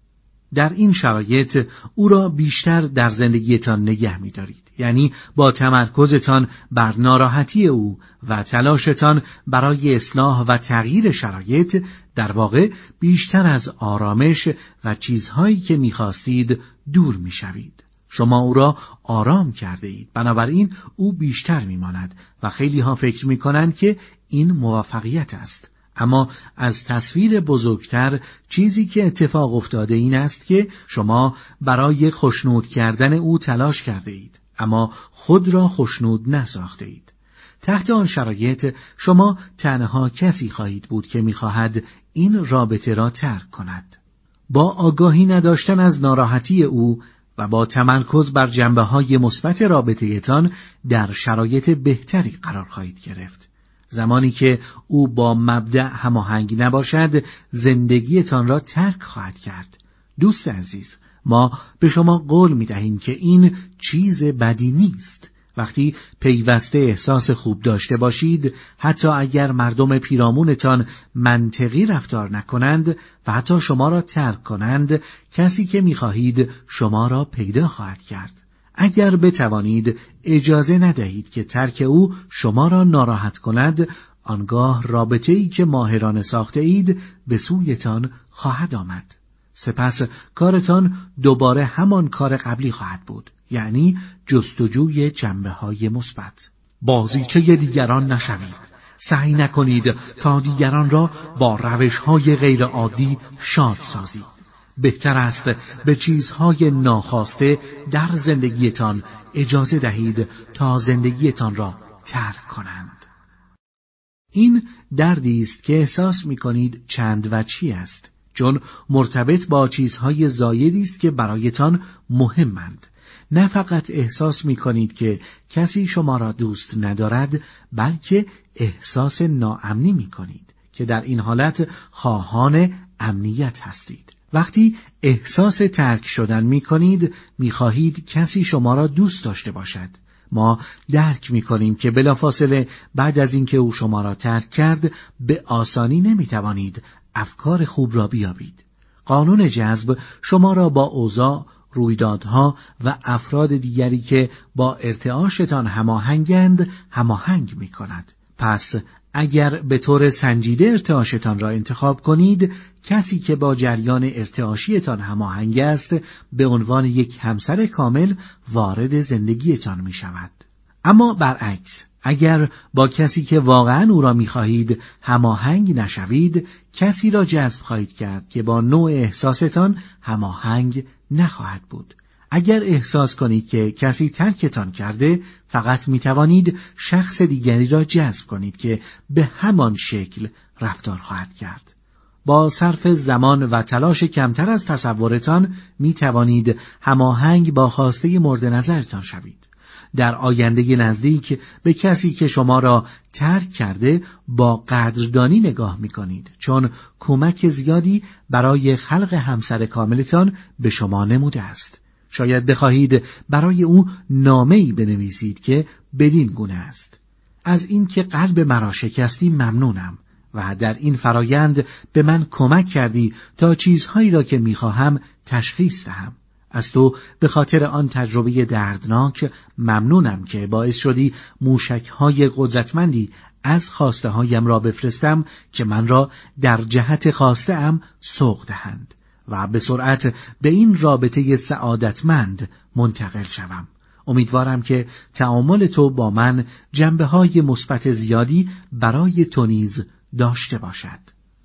در این شرایط او را بیشتر در زندگیتان نگه می دارید. یعنی با تمرکزتان بر ناراحتی او و تلاشتان برای اصلاح و تغییر شرایط در واقع بیشتر از آرامش و چیزهایی که می‌خواستید دور می‌شوید. شما او را آرام کرده اید، بنابراین او بیشتر می‌ماند و خیلی ها فکر می‌کنند که این موفقیت است. اما از تصویر بزرگتر چیزی که اتفاق افتاده این است که شما برای خوشنود کردن او تلاش کرده اید، اما خود را خوشنود نساخته اید. تحت آن شرایط شما تنها کسی خواهید بود که می‌خواهد این رابطه را ترک کند. با آگاهی نداشتن از ناراحتی او و با تمرکز بر جنبه‌های مثبت رابطه‌تان در شرایط بهتری قرار خواهید گرفت. زمانی که او با مبدأ هماهنگ نباشد، زندگیتان را ترک خواهد کرد. دوست عزیز، ما به شما قول می دهیم که این چیز بدی نیست. وقتی پیوسته احساس خوب داشته باشید، حتی اگر مردم پیرامونتان منطقی رفتار نکنند و حتی شما را ترک کنند، کسی که می خواهید شما را پیدا خواهد کرد. اگر بتوانید اجازه ندهید که ترک او شما را ناراحت کند، آنگاه رابطه‌ای که ماهرانه ساخته اید به سویتان خواهد آمد. سپس کارتان دوباره همان کار قبلی خواهد بود، یعنی جستجوی جنبه‌های مثبت. بازیچه دیگران نشوید. سعی نکنید تا دیگران را با روش‌های غیر عادی شاد سازید. بهتر است به چیزهای ناخواسته در زندگیتان اجازه دهید تا زندگیتان را ترک کنند. این دردی است که احساس می‌کنید چند وجهی است، چون مرتبط با چیزهای زایدی است که برایتان مهمند. نه فقط احساس می‌کنید که کسی شما را دوست ندارد، بلکه احساس ناامنی می‌کنید که در این حالت خواهان امنیت هستید. وقتی احساس ترک شدن می‌کنید، می‌خواهید کسی شما را دوست داشته باشد. ما درک می‌کنیم که بلافاصله بعد از اینکه او شما را ترک کرد، به آسانی نمی‌توانید افکار خوب را بیابید. قانون جذب شما را با اوضاع، رویدادها و افراد دیگری که با ارتعاشتان هماهنگند هماهنگ می‌کند. پس اگر به طور سنجیده ارتعاشتان را انتخاب کنید، کسی که با جریان ارتعاشیتان هماهنگ است به عنوان یک همسر کامل وارد زندگیتان می شود. اما برعکس، اگر با کسی که واقعا او را می خواهید هماهنگ نشوید، کسی را جذب خواهید کرد که با نوع احساستان هماهنگ نخواهد بود. اگر احساس کنید که کسی ترکتان کرده، فقط می توانید شخص دیگری را جذب کنید که به همان شکل رفتار خواهد کرد. با صرف زمان و تلاش کمتر از تصورتان می توانید هماهنگ با خواسته مورد نظرتان شوید. در آینده نزدیک به کسی که شما را ترک کرده با قدردانی نگاه می کنید، چون کمک زیادی برای خلق همسر کاملتان به شما نموده است. شاید بخواهید برای او نامه‌ای بنویسید که بدین گونه است: از این که قلب مرا شکستی ممنونم و در این فرایند به من کمک کردی تا چیزهایی را که می‌خواهم تشخیص دهم. از تو به خاطر آن تجربه دردناک ممنونم که باعث شدی موشک‌های قدرتمندی از خواسته هایم را بفرستم که من را در جهت خواسته ام سوق دهند و به سرعت به این رابطه سعادتمند منتقل شوم. امیدوارم که تعامل تو با من جنبه‌های مثبت زیادی برای تو نیز داشته باشد.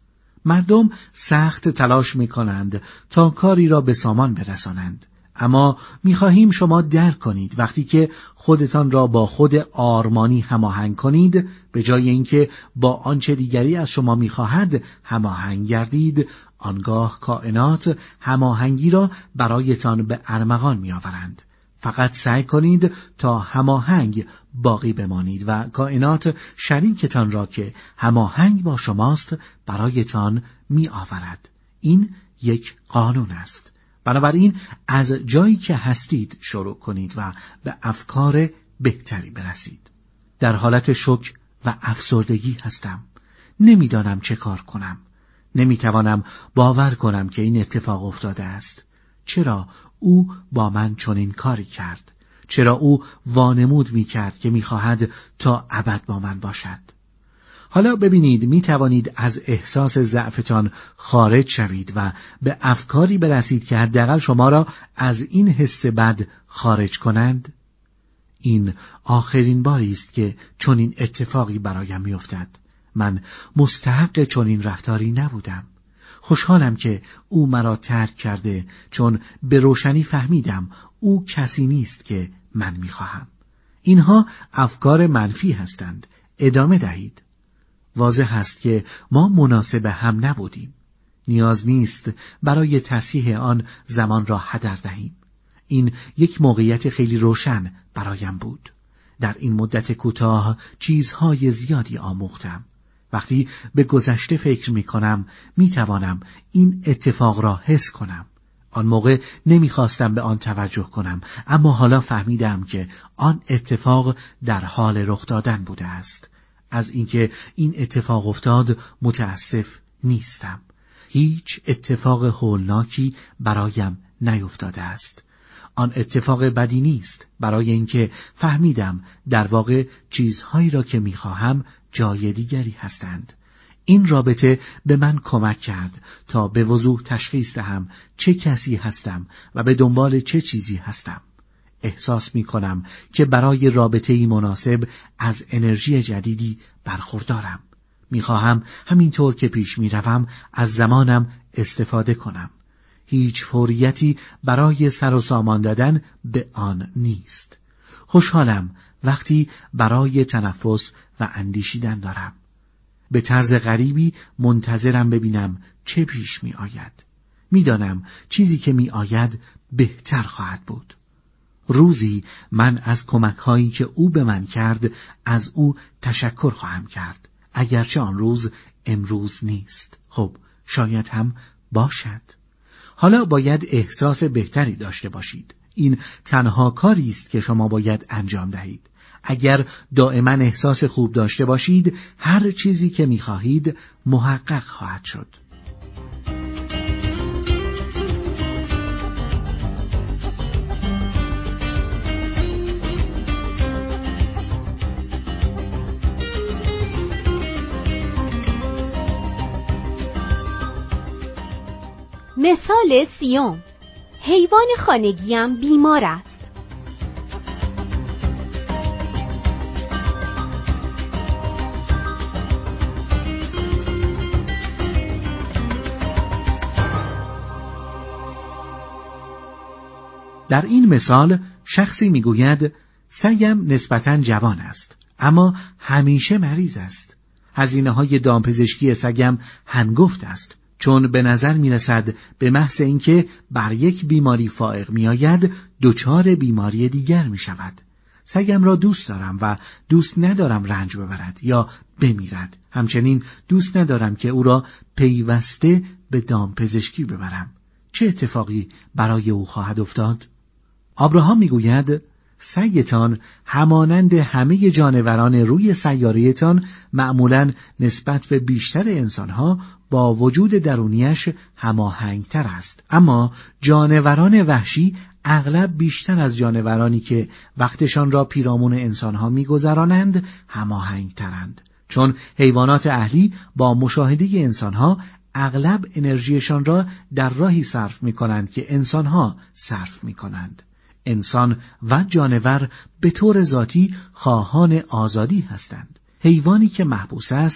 مردم سخت تلاش می‌کنند تا کاری را به سامان برسانند، اما می‌خواهیم شما درک کنید وقتی که خودتان را با خود آرمانی هماهنگ کنید، به جای اینکه با آنچه دیگری از شما می‌خواهد هماهنگ گردید، آنگاه کائنات هماهنگی را برایتان به ارمغان می‌آورند. فقط سعی کنید تا هماهنگ باقی بمانید و کائنات شریکتان را که هماهنگ با شماست برایتان می آورد. این یک قانون است. بنابراین از جایی که هستید شروع کنید و به افکار بهتری برسید. در حالت شوک و افسردگی هستم. نمیدانم چه کار کنم. نمیتوانم باور کنم که این اتفاق افتاده است. چرا او با من چنین کاری کرد؟ چرا او وانمود می کرد که می خواهد تا ابد با من باشد؟ حالا ببینید، می توانید از احساس ضعفتان خارج شوید و به افکاری برسید که حداقل شما را از این حس بد خارج کنند. این آخرین باری است که چنین اتفاقی برایم می افتد. من مستحق چنین رفتاری نبودم. خوشحالم که او مرا ترک کرده، چون به روشنی فهمیدم او کسی نیست که من میخواهم. اینها افکار منفی هستند. ادامه دهید. واضح است که ما مناسب هم نبودیم. نیاز نیست برای تصحیح آن زمان را هدر دهیم. این یک موقعیت خیلی روشن برایم بود. در این مدت کوتاه چیزهای زیادی آموختم. وقتی به گذشته فکر می کنم می توانم این اتفاق را حس کنم. آن موقع نمی خواستم به آن توجه کنم، اما حالا فهمیدم که آن اتفاق در حال رخ دادن بوده است. از اینکه این اتفاق افتاد متاسف نیستم. هیچ اتفاق هولناکی برایم نیفتاده است. آن اتفاق بدی نیست، برای اینکه فهمیدم در واقع چیزهایی را که می‌خواهم جای دیگری هستند. این رابطه به من کمک کرد تا به وضوح تشخیص دهم چه کسی هستم و به دنبال چه چیزی هستم. احساس می‌کنم که برای رابطه‌ای مناسب از انرژی جدیدی برخوردارم. می‌خواهم همینطور که پیش می‌روم از زمانم استفاده کنم. هیچ فوریتی برای سر و سامان دادن به آن نیست. خوشحالم وقتی برای تنفس و اندیشیدن دارم. به طرز غریبی منتظرم ببینم چه پیش می آید. می دانم چیزی که می آید بهتر خواهد بود. روزی من از کمک‌هایی که او به من کرد از او تشکر خواهم کرد، اگرچه آن روز امروز نیست. خب شاید هم باشد. حالا باید احساس بهتری داشته باشید. این تنها کاری است که شما باید انجام دهید. اگر دائما احساس خوب داشته باشید، هر چیزی که می‌خواهید محقق خواهد شد. مثال سیوم، حیوان خانگیم بیمار است. در این مثال شخصی میگوید سگم نسبتاً جوان است، اما همیشه مریض است. هزینه‌های دامپزشکی سگم هنگفت است، چون به نظر می رسد به محض اینکه بر یک بیماری فائق می آید دچار بیماری دیگر می شود. سگم را دوست دارم و دوست ندارم رنج ببرد یا بمیرد. همچنین دوست ندارم که او را پیوسته به دامپزشکی ببرم. چه اتفاقی برای او خواهد افتاد؟ ابراهام می گوید سگتان همانند همه جانوران روی سیاره‌تان معمولاً نسبت به بیشتر انسانها با وجود درونیش هماهنگتر است، اما جانوران وحشی اغلب بیشتر از جانورانی که وقتشان را پیرامون انسانها می‌گذرانند هماهنگترند، چون حیوانات اهلی با مشاهده انسانها اغلب انرژیشان را در راهی صرف می‌کنند که انسانها صرف می‌کنند. انسان و جانور به طور ذاتی خواهان آزادی هستند. حیوانی که محبوس است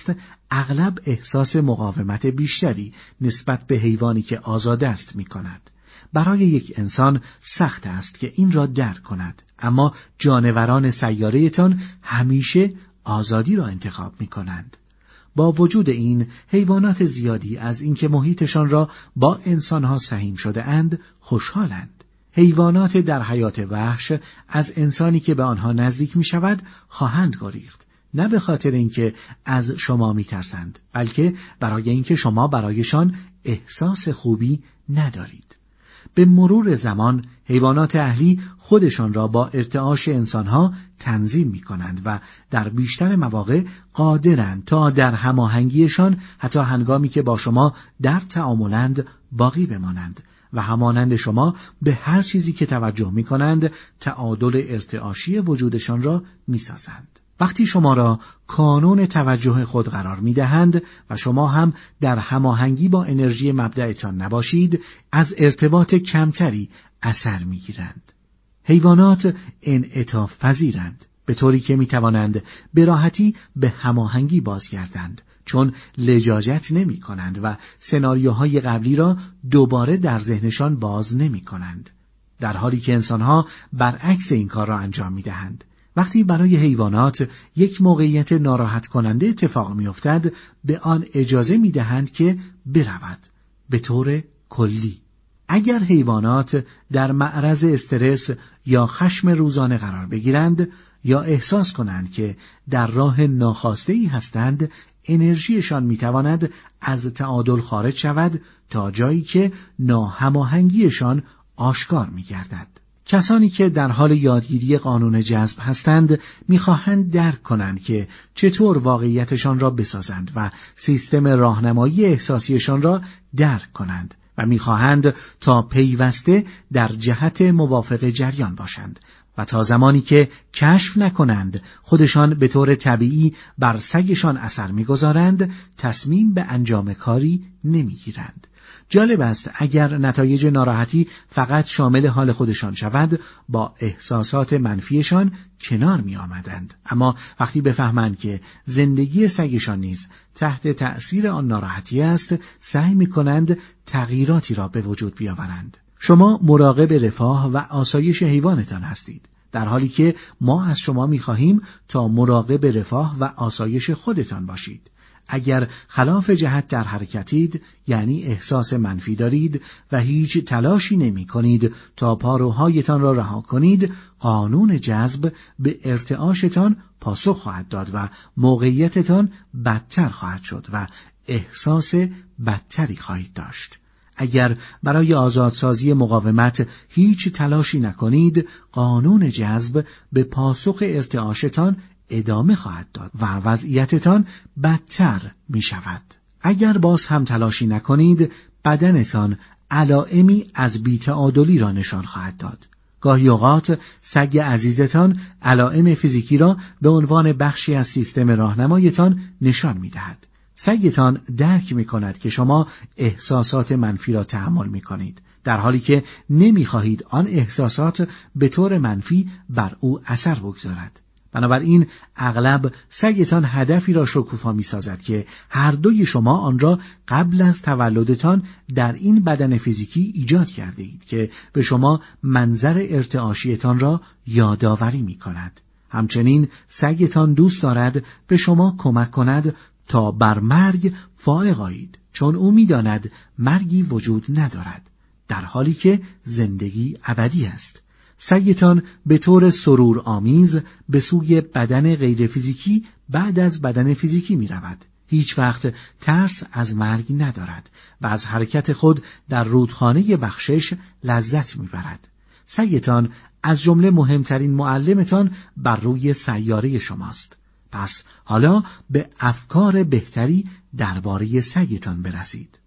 اغلب احساس مقاومت بیشتری نسبت به حیوانی که آزاده است می کند. برای یک انسان سخت است که این را درک کند، اما جانوران سیاره‌تان همیشه آزادی را انتخاب می کنند. با وجود این، حیوانات زیادی از اینکه محیطشان را با انسانها سهیم شده اند خوشحالند. حیوانات در حیات وحش از انسانی که به آنها نزدیک می شود خواهند گریخت، نه به خاطر اینکه از شما می ترسند، بلکه برای اینکه شما برایشان احساس خوبی ندارید. به مرور زمان حیوانات اهلی خودشان را با ارتعاش انسانها تنظیم می کنند و در بیشتر مواقع قادرند تا در هماهنگیشان حتی هنگامی که با شما در تعاملند باقی بمانند و همانند شما به هر چیزی که توجه می کنند تعادل ارتعاشی وجودشان را می سازند. وقتی شما را کانون توجه خود قرار می دهند و شما هم در هماهنگی با انرژی مبدأتان نباشید، از ارتباط کمتری اثر می گیرند. حیوانات انعطاف پذیرند، به طوری که می توانند به راحتی به هماهنگی بازگردند، چون لجاجت نمی کنند و سناریوهای قبلی را دوباره در ذهنشان باز نمی کنند، در حالی که انسانها برعکس این کار را انجام می دهند. وقتی برای حیوانات یک موقعیت ناراحت کننده اتفاق می افتد، به آن اجازه می دهند که برود، به طور کلی. اگر حیوانات در معرض استرس یا خشم روزانه قرار بگیرند یا احساس کنند که در راه ناخواسته‌ای هستند، انرژیشان می تواند از تعادل خارج شود تا جایی که ناهماهنگیشان آشکار می گردد. کسانی که در حال یادگیری قانون جذب هستند می‌خواهند درک کنند که چطور واقعیتشان را بسازند و سیستم راهنمایی احساسیشان را درک کنند و می‌خواهند تا پیوسته در جهت موافق جریان باشند و تا زمانی که کشف نکنند خودشان به طور طبیعی بر سگشان اثر می‌گذارند، تصمیم به انجام کاری نمی‌گیرند. جالب است اگر نتایج ناراحتی فقط شامل حال خودشان شود، با احساسات منفیشان کنار می آمدند، اما وقتی بفهمند که زندگی سگشان نیز تحت تأثیر آن ناراحتی است، سعی می کنند تغییراتی را به وجود بیاورند. شما مراقب رفاه و آسایش حیوانتان هستید، در حالی که ما از شما می خواهیم تا مراقب رفاه و آسایش خودتان باشید. اگر خلاف جهت در حرکتید، یعنی احساس منفی دارید و هیچ تلاشی نمی کنید تا پاروهایتان را رها کنید، قانون جذب به ارتعاشتان پاسخ خواهد داد و موقعیتتان بدتر خواهد شد و احساس بدتری خواهید داشت. اگر برای آزادسازی مقاومت هیچ تلاشی نکنید، قانون جذب به پاسخ ارتعاشتان ادامه خواهد داد و وضعیتتان بدتر می شود. اگر باز هم تلاشی نکنید، بدنتان علائمی از بی‌تعادلی را نشان خواهد داد. گاهی اوقات سگ عزیزتان علائم فیزیکی را به عنوان بخشی از سیستم راهنمایتان نشان می دهد. سگتان درک می کند که شما احساسات منفی را تحمل می کنید، در حالی که نمی خواهید آن احساسات به طور منفی بر او اثر بگذارد. بنابراین اغلب سگتان هدفی را شکوفا می سازد که هر دوی شما آن را قبل از تولدتان در این بدن فیزیکی ایجاد کرده اید که به شما منظر ارتعاشیتان را یادآوری می کند. همچنین سگتان دوست دارد به شما کمک کند تا بر مرگ فائق آیید، چون او می داند مرگی وجود ندارد، در حالی که زندگی ابدی است. سگتان به طور سرور آمیز به سوی بدن غیر فیزیکی بعد از بدن فیزیکی می رود. هیچ وقت ترس از مرگ ندارد و از حرکت خود در رودخانه بخشش لذت می برد. سگتان از جمله مهمترین معلمتان بر روی سیاره شماست. پس حالا به افکار بهتری درباره سگتان برسید.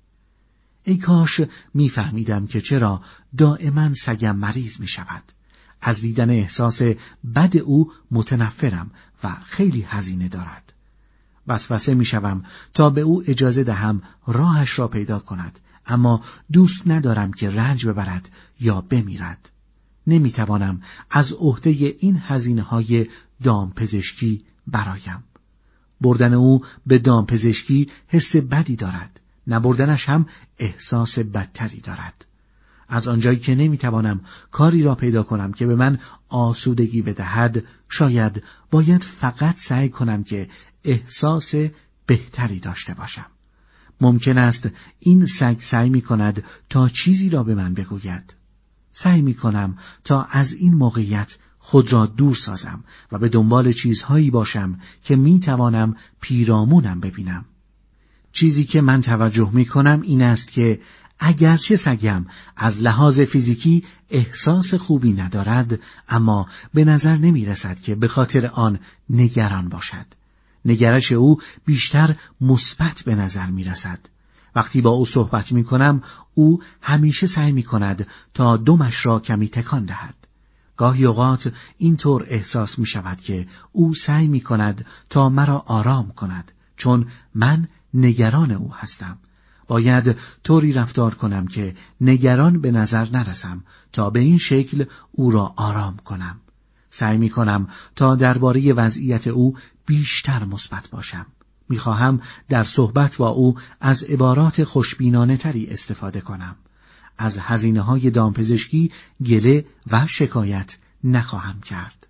ای کاش می فهمیدم که چرا دائما سگم مریض می شود. از دیدن احساس بد او متنفرم و خیلی هزینه دارد. وسوسه می شوم تا به او اجازه دهم راهش را پیدا کند، اما دوست ندارم که رنج ببرد یا بمیرد. نمی توانم از عهده این هزینه های دامپزشکی برایم. بردن او به دامپزشکی حس بدی دارد، نبردنش هم احساس بدتری دارد. از آنجایی که نمیتوانم کاری را پیدا کنم که به من آسودگی بدهد، شاید باید فقط سعی کنم که احساس بهتری داشته باشم. ممکن است این سگ سعی می کند تا چیزی را به من بگوید. سعی می کنم تا از این موقعیت خود را دور سازم و به دنبال چیزهایی باشم که می توانم پیرامونم ببینم. چیزی که من توجه می کنم این است که اگرچه سگم از لحاظ فیزیکی احساس خوبی ندارد، اما به نظر نمی رسد که به خاطر آن نگران باشد. نگرش او بیشتر مثبت به نظر می رسد. وقتی با او صحبت می کنم، او همیشه سعی می کند تا دمش را کمی تکان دهد. گاهی اوقات اینطور احساس می شود که او سعی می کند تا مرا آرام کند، چون من نگران او هستم. باید طوری رفتار کنم که نگران به نظر نرسم تا به این شکل او را آرام کنم. سعی می کنم تا درباره وضعیت او بیشتر مثبت باشم. می خواهم در صحبت با او از عبارات خوشبینانه تری استفاده کنم. از هزینه های دامپزشکی گله و شکایت نخواهم کرد.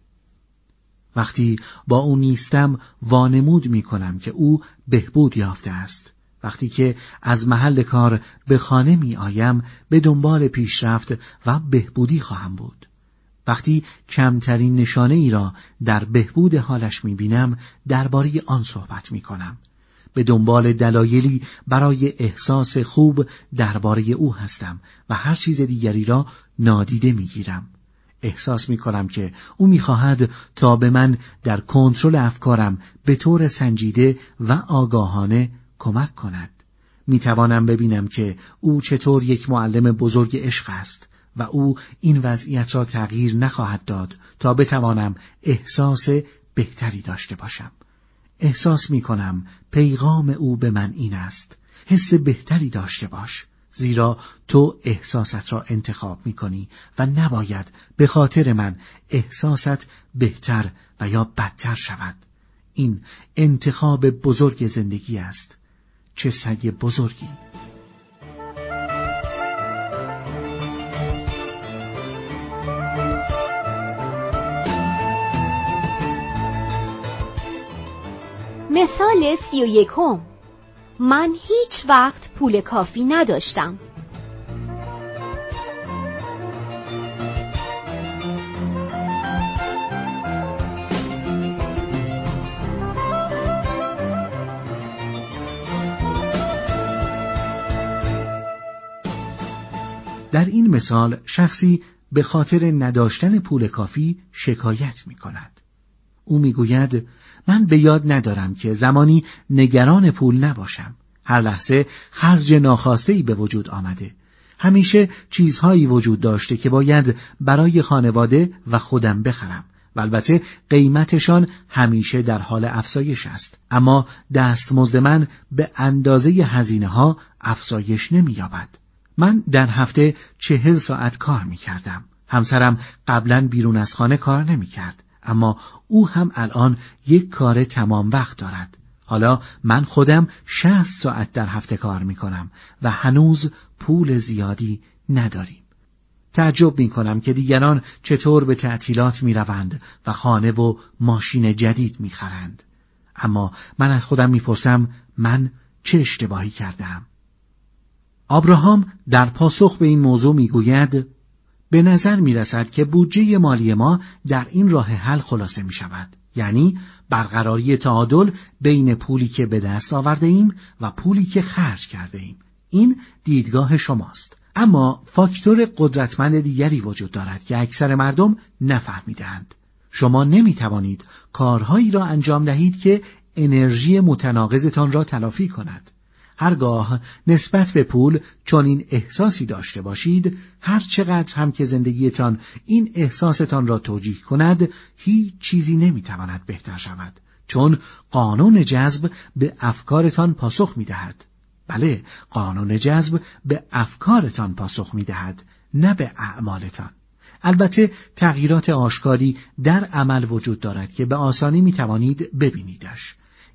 وقتی با او نیستم وانمود می کنم که او بهبود یافته است. وقتی که از محل کار به خانه می آیم به دنبال پیشرفت و بهبودی خواهم بود. وقتی کمترین نشانه ای را در بهبود حالش می بینم درباره آن صحبت می کنم. به دنبال دلایلی برای احساس خوب درباره او هستم و هر چیز دیگری را نادیده می گیرم. احساس می کنم که او می خواهد تا به من در کنترل افکارم به طور سنجیده و آگاهانه کمک کند. می توانم ببینم که او چطور یک معلم بزرگ عشق است و او این وضعیت را تغییر نخواهد داد تا بتوانم احساس بهتری داشته باشم. احساس می کنم پیغام او به من این است: حس بهتری داشته باش، زیرا تو احساست را انتخاب می کنی و نباید به خاطر من احساست بهتر و یا بدتر شود. این انتخاب بزرگ زندگی است. چه سگ بزرگی! مثال سی و یکم. من هیچ وقت پول کافی نداشتم. در این مثال شخصی به خاطر نداشتن پول کافی شکایت می کند. او می گوید من به یاد ندارم که زمانی نگران پول نباشم. هر لحظه خرج ناخواسته‌ای به وجود آمده. همیشه چیزهایی وجود داشته که باید برای خانواده و خودم بخرم و البته قیمتشان همیشه در حال افزایش است، اما دستمزد من به اندازه هزینه ها افزایش نمی یابد. من در هفته چهل ساعت کار می کردم. همسرم قبلا بیرون از خانه کار نمی کرد، اما او هم الان یک کار تمام وقت دارد. حالا من خودم شصت ساعت در هفته کار می کنم و هنوز پول زیادی نداریم. تعجب می کنم که دیگران چطور به تعطیلات می روند و خانه و ماشین جدید می خرند. اما من از خودم می پرسم من چه اشتباهی کردم؟ آبراهام در پاسخ به این موضوع می گوید به نظر می رسد که بودجه مالی ما در این راه حل خلاصه می شود، یعنی برقراری تعادل بین پولی که به دست آورده ایم و پولی که خرج کرده ایم. این دیدگاه شماست، اما فاکتور قدرتمند دیگری وجود دارد که اکثر مردم نفهمیدند. شما نمی توانید کارهایی را انجام دهید که انرژی متناقضتان را تلافی کند. هرگاه نسبت به پول چنین احساسی داشته باشید، هر چقدر هم که زندگیتان این احساستان را توجیه کند، هیچ چیزی نمیتواند بهتر شود، چون قانون جذب به افکارتان پاسخ میدهد. بله، قانون جذب به افکارتان پاسخ میدهد، نه به اعمالتان. البته تغییرات آشکاری در عمل وجود دارد که به آسانی میتوانید ببینیدش.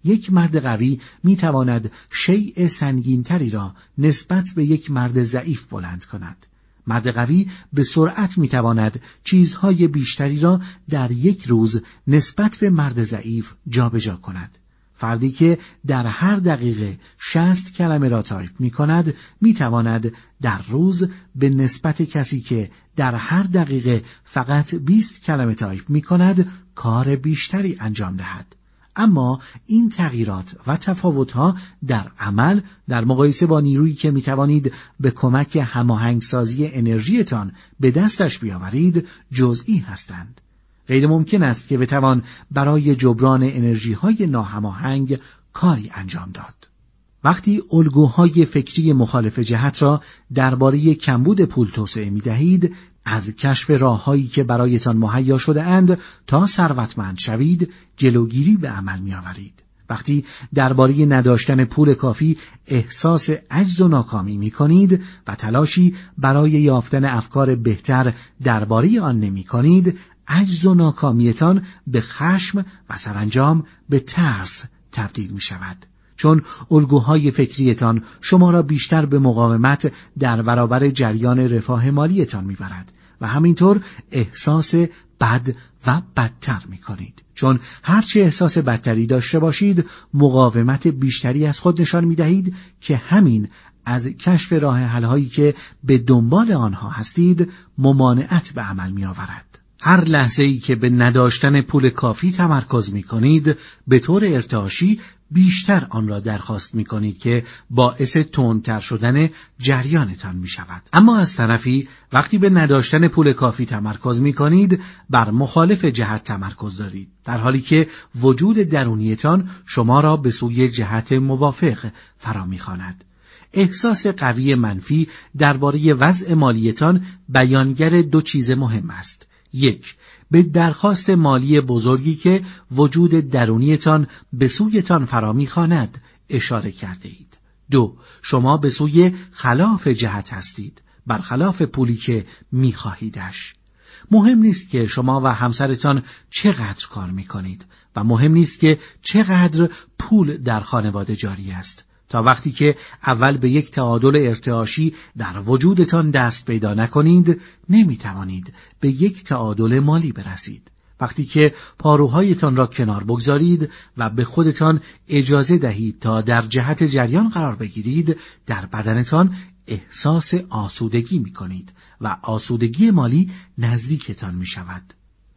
یک مرد قوی می تواند شیء سنگینتری را نسبت به یک مرد ضعیف بلند کند. مرد قوی به سرعت می تواند چیزهای بیشتری را در یک روز نسبت به مرد ضعیف جابجا کند. فردی که در هر دقیقه شصت کلمه را تایپ می کند می تواند در روز به نسبت کسی که در هر دقیقه فقط بیست کلمه تایپ می کند کار بیشتری انجام دهد. اما این تغییرات و تفاوت‌ها در عمل در مقایسه با نیرویی که می توانید به کمک هماهنگسازی انرژیتان به دستش بیاورید جزئی هستند. غیر ممکن است که بتوان برای جبران انرژی‌های ناهماهنگ کاری انجام داد. وقتی الگوهای فکری مخالف جهت را درباره کمبود پول توسعه می‌دهید، از کشف راه‌هایی که برایتان مهیا شده اند تا ثروتمند شوید جلوگیری به عمل می‌آورید. وقتی درباره نداشتن پول کافی احساس عجز و ناکامی می‌کنید و تلاشی برای یافتن افکار بهتر درباره آن نمی‌کنید، عجز و ناکامیتان به خشم و سرانجام به ترس تبدیل می شود. چون الگوهای فکریتان شما را بیشتر به مقاومت در برابر جریان رفاه مالیتان می برد و همینطور احساس بد و بدتر می کنید. چون هرچه احساس بدتری داشته باشید مقاومت بیشتری از خود نشان می دهید که همین از کشف راه حل‌هایی که به دنبال آنها هستید ممانعت به عمل می آورد. هر لحظه‌ای که به نداشتن پول کافی تمرکز می‌کنید، به طور ارتعاشی بیشتر آن را درخواست می‌کنید که باعث تندتر شدن جریانتان می‌شود. اما از طرفی وقتی به نداشتن پول کافی تمرکز می‌کنید، بر مخالف جهت تمرکز دارید، در حالی که وجود درونیتان شما را به سوی جهت موافق فرا می‌خواند. احساس قوی منفی درباره وضع مالیتان بیانگر دو چیز مهم است. یک، به درخواست مالی بزرگی که وجود درونیتان به سویتان فرا می‌خواند اشاره کرده اید. دو، شما به سوی خلاف جهت هستید، برخلاف پولی که می‌خواهیدش. مهم نیست که شما و همسرتان چقدر کار می‌کنید و مهم نیست که چقدر پول در خانواده جاری است. تا وقتی که اول به یک تعادل ارتعاشی در وجودتان دست پیدا نکنید، نمیتوانید به یک تعادل مالی برسید. وقتی که پاروهایتان را کنار بگذارید و به خودتان اجازه دهید تا در جهت جریان قرار بگیرید، در بدنتان احساس آسودگی میکنید و آسودگی مالی نزدیکتان میشود.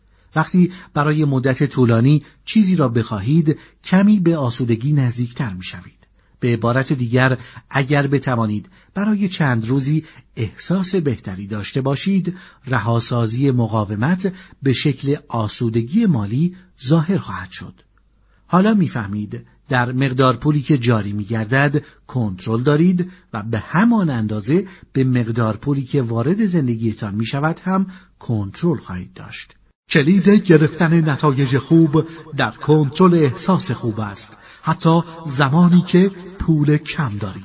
وقتی برای مدت طولانی چیزی را بخواهید، کمی به آسودگی نزدیکتر میشوید. به عبارت دیگر، اگر بتوانید برای چند روزی احساس بهتری داشته باشید، رهاسازی مقاومت به شکل آسودگی مالی ظاهر خواهد شد. حالا میفهمید در مقدار پولی که جاری میگردد کنترل دارید و به همان اندازه به مقدار پولی که وارد زندگیتان میشود هم کنترل خواهید داشت. کلید گرفتن نتایج خوب در کنترل احساس خوب است، حتی زمانی که پول کم دارید.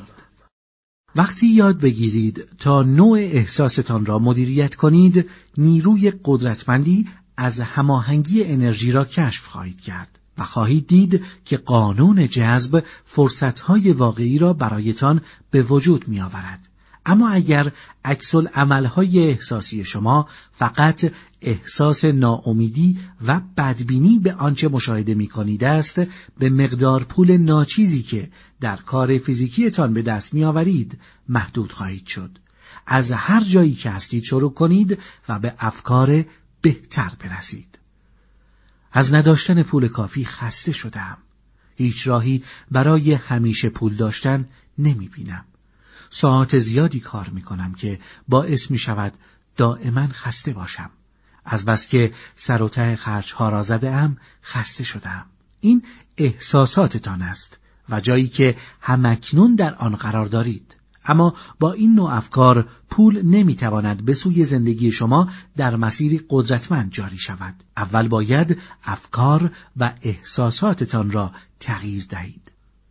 وقتی یاد بگیرید تا نوع احساستان را مدیریت کنید، نیروی قدرتمندی از هماهنگی انرژی را کشف خواهید کرد و خواهید دید که قانون جذب فرصتهای واقعی را برایتان به وجود می آورد. اما اگر عکس العمل‌های احساسی شما فقط احساس ناامیدی و بدبینی به آنچه مشاهده می‌کنید است، به مقدار پول ناچیزی که در کار فیزیکیتان به دست می‌آورید محدود خواهید شد. از هر جایی که هستید شروع کنید و به افکار بهتر برسید. از نداشتن پول کافی خسته شدم. هیچ راهی برای همیشه پول داشتن نمی‌بینم. ساعات زیادی کار میکنم که باعث میشود دائما خسته باشم. از بس که سر و ته خرجها را زده‌ام خسته شدم. این احساساتتان است و جایی که همکنون در آن قرار دارید. اما با این نوع افکار پول نمیتواند به سوی زندگی شما در مسیری قدرتمند جاری شود. اول باید افکار و احساساتتان را تغییر دهید.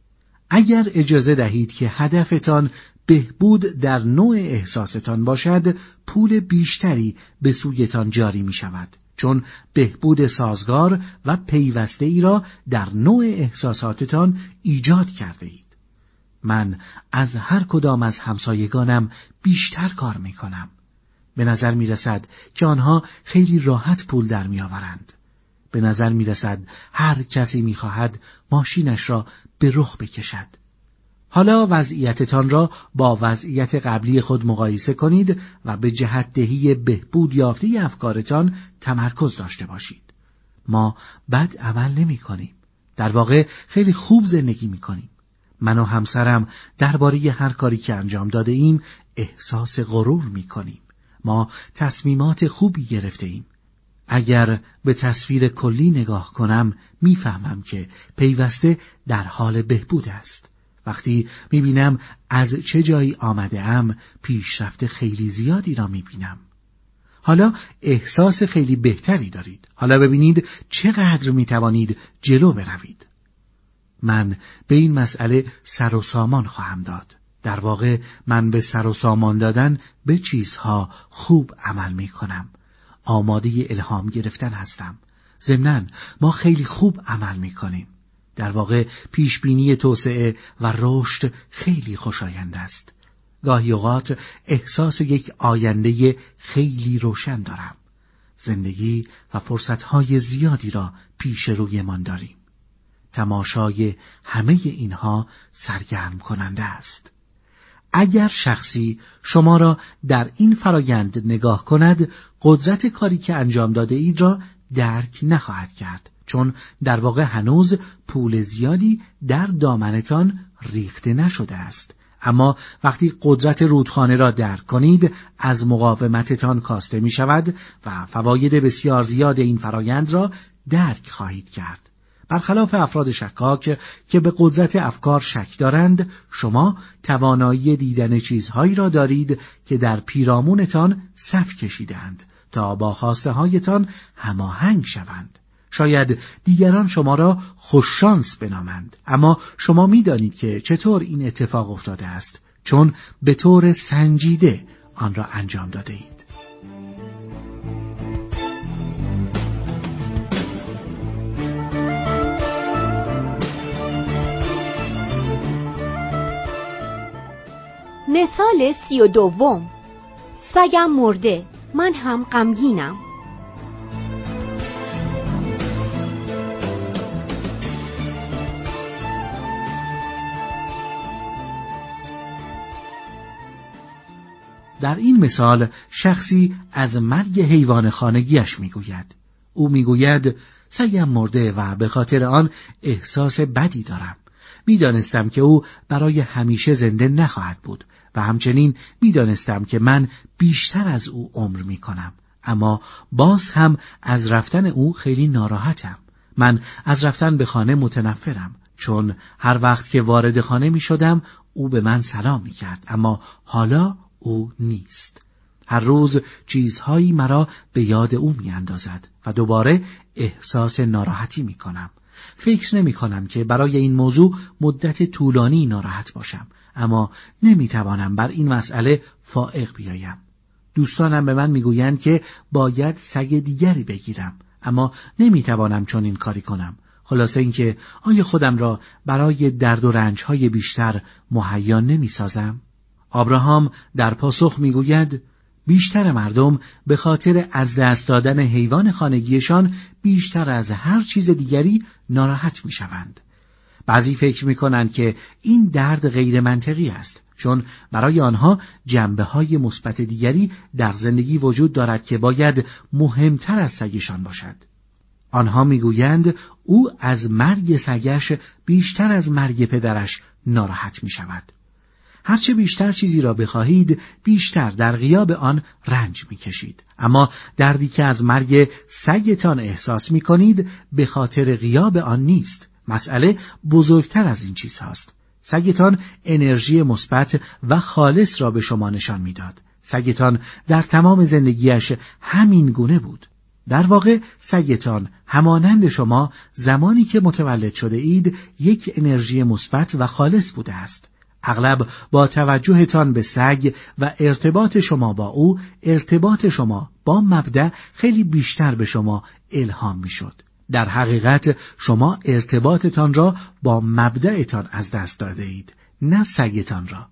اگر اجازه دهید که هدفتان بهبود در نوع احساستان باشد، پول بیشتری به سویتان جاری می شود، چون بهبود سازگار و پیوسته ای را در نوع احساساتتان ایجاد کرده اید. من از هر کدام از همسایگانم بیشتر کار می کنم. به نظر می رسد که آنها خیلی راحت پول در می آورند. به نظر می رسد هر کسی می خواهد ماشینش را به رخ بکشد. حالا وضعیتتان را با وضعیت قبلی خود مقایسه کنید و به جهت دهی بهبود یافته افکارتان تمرکز داشته باشید. ما بد عمل نمی کنیم. در واقع خیلی خوب زندگی می کنیم. من و همسرم درباره هر کاری که انجام داده ایم احساس غرور می کنیم. ما تصمیمات خوبی گرفته ایم. اگر به تصویر کلی نگاه کنم میفهمم که پیوسته در حال بهبود است. وقتی میبینم از چه جایی آمده ام پیشرفت خیلی زیادی را میبینم. حالا احساس خیلی بهتری دارید. حالا ببینید چقدر میتوانید جلو بروید. من به این مسئله سر و سامان خواهم داد. در واقع من به سر و سامان دادن به چیزها خوب عمل میکنم. آماده الهام گرفتن هستم. ضمناً ما خیلی خوب عمل میکنیم. در واقع پیشبینی توسعه و رشد خیلی خوشایند است. گاهی اوقات احساس یک آینده خیلی روشن دارم. زندگی و فرصتهای زیادی را پیش رویمان داریم. تماشای همه اینها سرگرم کننده است. اگر شخصی شما را در این فرایند نگاه کند، قدرت کاری که انجام داده اید را درک نخواهد کرد، چون در واقع هنوز پول زیادی در دامنتان ریخته نشده است. اما وقتی قدرت رودخانه را درک کنید، از مقاومتتان کاسته می شود و فواید بسیار زیاد این فرایند را درک خواهید کرد. برخلاف افراد شکاک که به قدرت افکار شک دارند، شما توانایی دیدن چیزهایی را دارید که در پیرامونتان صف کشیدند تا با خواسته هایتان هماهنگ شوند. شاید دیگران شما را خوششانس بنامند، اما شما می دانید که چطور این اتفاق افتاده است، چون به طور سنجیده آن را انجام داده اید. مثال سی و دوم. سگم مرده، من هم غمگینم. در این مثال شخصی از مرگ حیوان خانگیش میگوید. او میگوید سگم مرده و به خاطر آن احساس بدی دارم. میدانستم که او برای همیشه زنده نخواهد بود و همچنین میدانستم که من بیشتر از او عمر میکنم، اما باز هم از رفتن او خیلی ناراحتم. من از رفتن به خانه متنفرم، چون هر وقت که وارد خانه میشدم او به من سلام میکرد، اما حالا او نیست. هر روز چیزهایی مرا به یاد او میاندازد و دوباره احساس ناراحتی میکنم. فکر نمی کنم که برای این موضوع مدت طولانی ناراحت باشم، اما نمی توانم بر این مسئله فائق بیایم. دوستانم به من میگویند که باید سگ دیگری بگیرم، اما نمی توانم چون این کاری کنم. خلاصه اینکه آیا خودم را برای درد و رنجهای بیشتر مهیا نمی سازم؟ آبراهام در پاسخ میگوید بیشتر مردم به خاطر از دست دادن حیوان خانگیشان بیشتر از هر چیز دیگری ناراحت میشوند. بعضی فکر میکنند که این درد غیر منطقی است، چون برای آنها جنبه‌های مثبت دیگری در زندگی وجود دارد که باید مهمتر از سگشان باشد. آنها میگویند او از مرگ سگش بیشتر از مرگ پدرش ناراحت میشود. هرچه بیشتر چیزی را بخواهید، بیشتر در غیاب آن رنج میکشید. اما دردی که از مرگ سگتان احساس میکنید، به خاطر غیاب آن نیست. مسئله بزرگتر از این چیز هاست. سگتان انرژی مثبت و خالص را به شما نشان میداد. سگتان در تمام زندگیش همین گونه بود. در واقع سگتان همانند شما زمانی که متولد شده اید یک انرژی مثبت و خالص بوده است. اغلب با توجهتان به سگ و ارتباط شما با او، ارتباط شما با مبدأ خیلی بیشتر به شما الهام میشد. در حقیقت شما ارتباطتان را با مبدأتان از دست داده اید، نه سگتان را.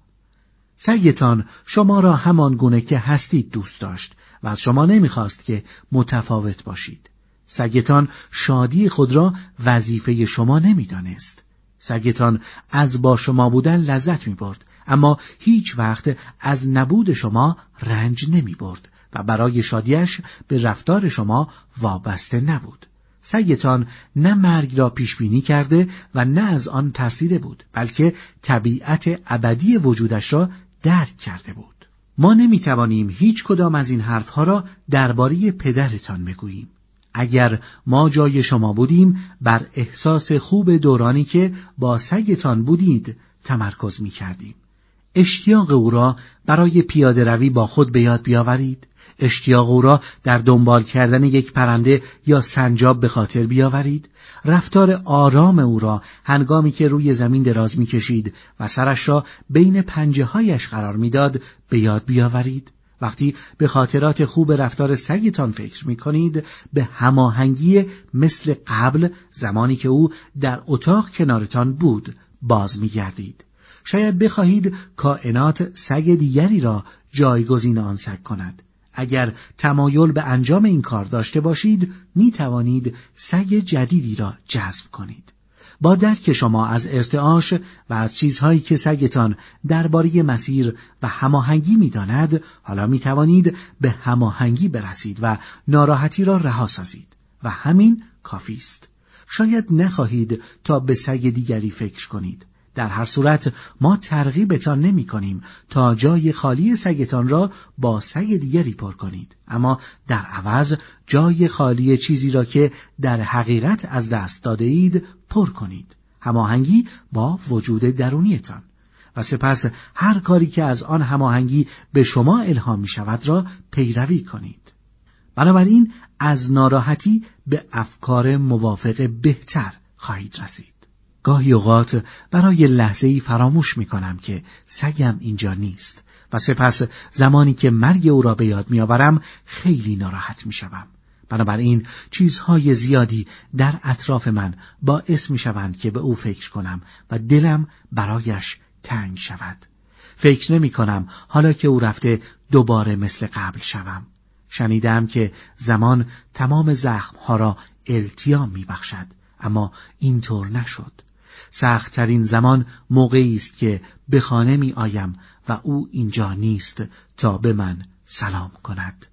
سگتان شما را همان گونه که هستید دوست داشت و از شما نمیخواست که متفاوت باشید. سگتان شادی خود را وظیفه شما نمیدانست. سگتان از با شما بودن لذت می‌برد، اما هیچ وقت از نبود شما رنج نمی‌برد و برای شادیش به رفتار شما وابسته نبود. سگتان نه مرگ را پیش بینی کرده و نه از آن ترسیده بود، بلکه طبیعت ابدی وجودش را درک کرده بود. ما نمی‌توانیم هیچ کدام از این حرفها را درباره پدرتان بگوییم. اگر ما جای شما بودیم، بر احساس خوب دورانی که با سگتان بودید تمرکز می کردیم. اشتیاق او را برای پیاده روی با خود به یاد بیاورید. اشتیاق او را در دنبال کردن یک پرنده یا سنجاب به خاطر بیاورید. رفتار آرام او را هنگامی که روی زمین دراز می کشید و سرش را بین پنجه هایش قرار می داد به یاد بیاورید. وقتی به خاطرات خوب رفتار سگتان فکر می کنید، به هماهنگی مثل قبل زمانی که او در اتاق کنارتان بود باز می گردید. شاید بخواهید کائنات سگ دیگری را جایگزین آن سگ کند. اگر تمایل به انجام این کار داشته باشید، می توانید سگ جدیدی را جذب کنید. با درک شما از ارتعاش و از چیزهایی که سگتان درباره مسیر و هماهنگی می‌داند، حالا می‌توانید به هماهنگی برسید و ناراحتی را رها سازید و همین کافی است. شاید نخواهید تا به سگ دیگری فکر کنید. در هر صورت ما ترغیبتان نمی کنیم تا جای خالی سگتان را با سگ دیگری پر کنید، اما در عوض جای خالی چیزی را که در حقیقت از دست داده اید پر کنید. هماهنگی با وجود درونیتان و سپس هر کاری که از آن هماهنگی به شما الهام می شود را پیروی کنید. بنابراین از ناراحتی به افکار موافق بهتر خواهید رسید. گاهی اوقات برای لحظه‌ای فراموش می‌کنم که سگم اینجا نیست و سپس زمانی که مرگ او را به یاد می‌آورم خیلی ناراحت می‌شوم. بنابراین چیزهای زیادی در اطراف من باعث می‌شوند که به او فکر کنم و دلم برایش تنگ شود. فکر نمی‌کنم حالا که او رفته دوباره مثل قبل شوم. شنیدم که زمان تمام زخم‌ها را التیام می‌بخشد، اما اینطور نشد. سخت‌ترین زمان موقعی است که به خانه می آیم و او اینجا نیست تا به من سلام کند.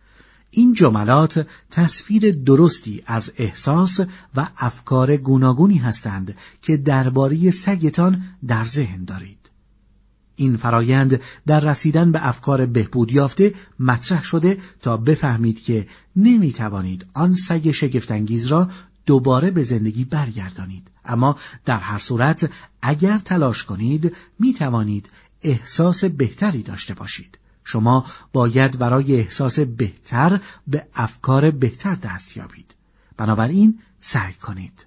این جملات تصویر درستی از احساس و افکار گوناگونی هستند که درباره سگتان در ذهن دارید. این فرایند در رسیدن به افکار بهبود یافته مطرح شده تا بفهمید که نمی توانید آن سگ شگفت‌انگیز را دوباره به زندگی برگردانید، اما در هر صورت اگر تلاش کنید می توانید احساس بهتری داشته باشید. شما باید برای احساس بهتر به افکار بهتر دست یابید. بنابراین سعی کنید.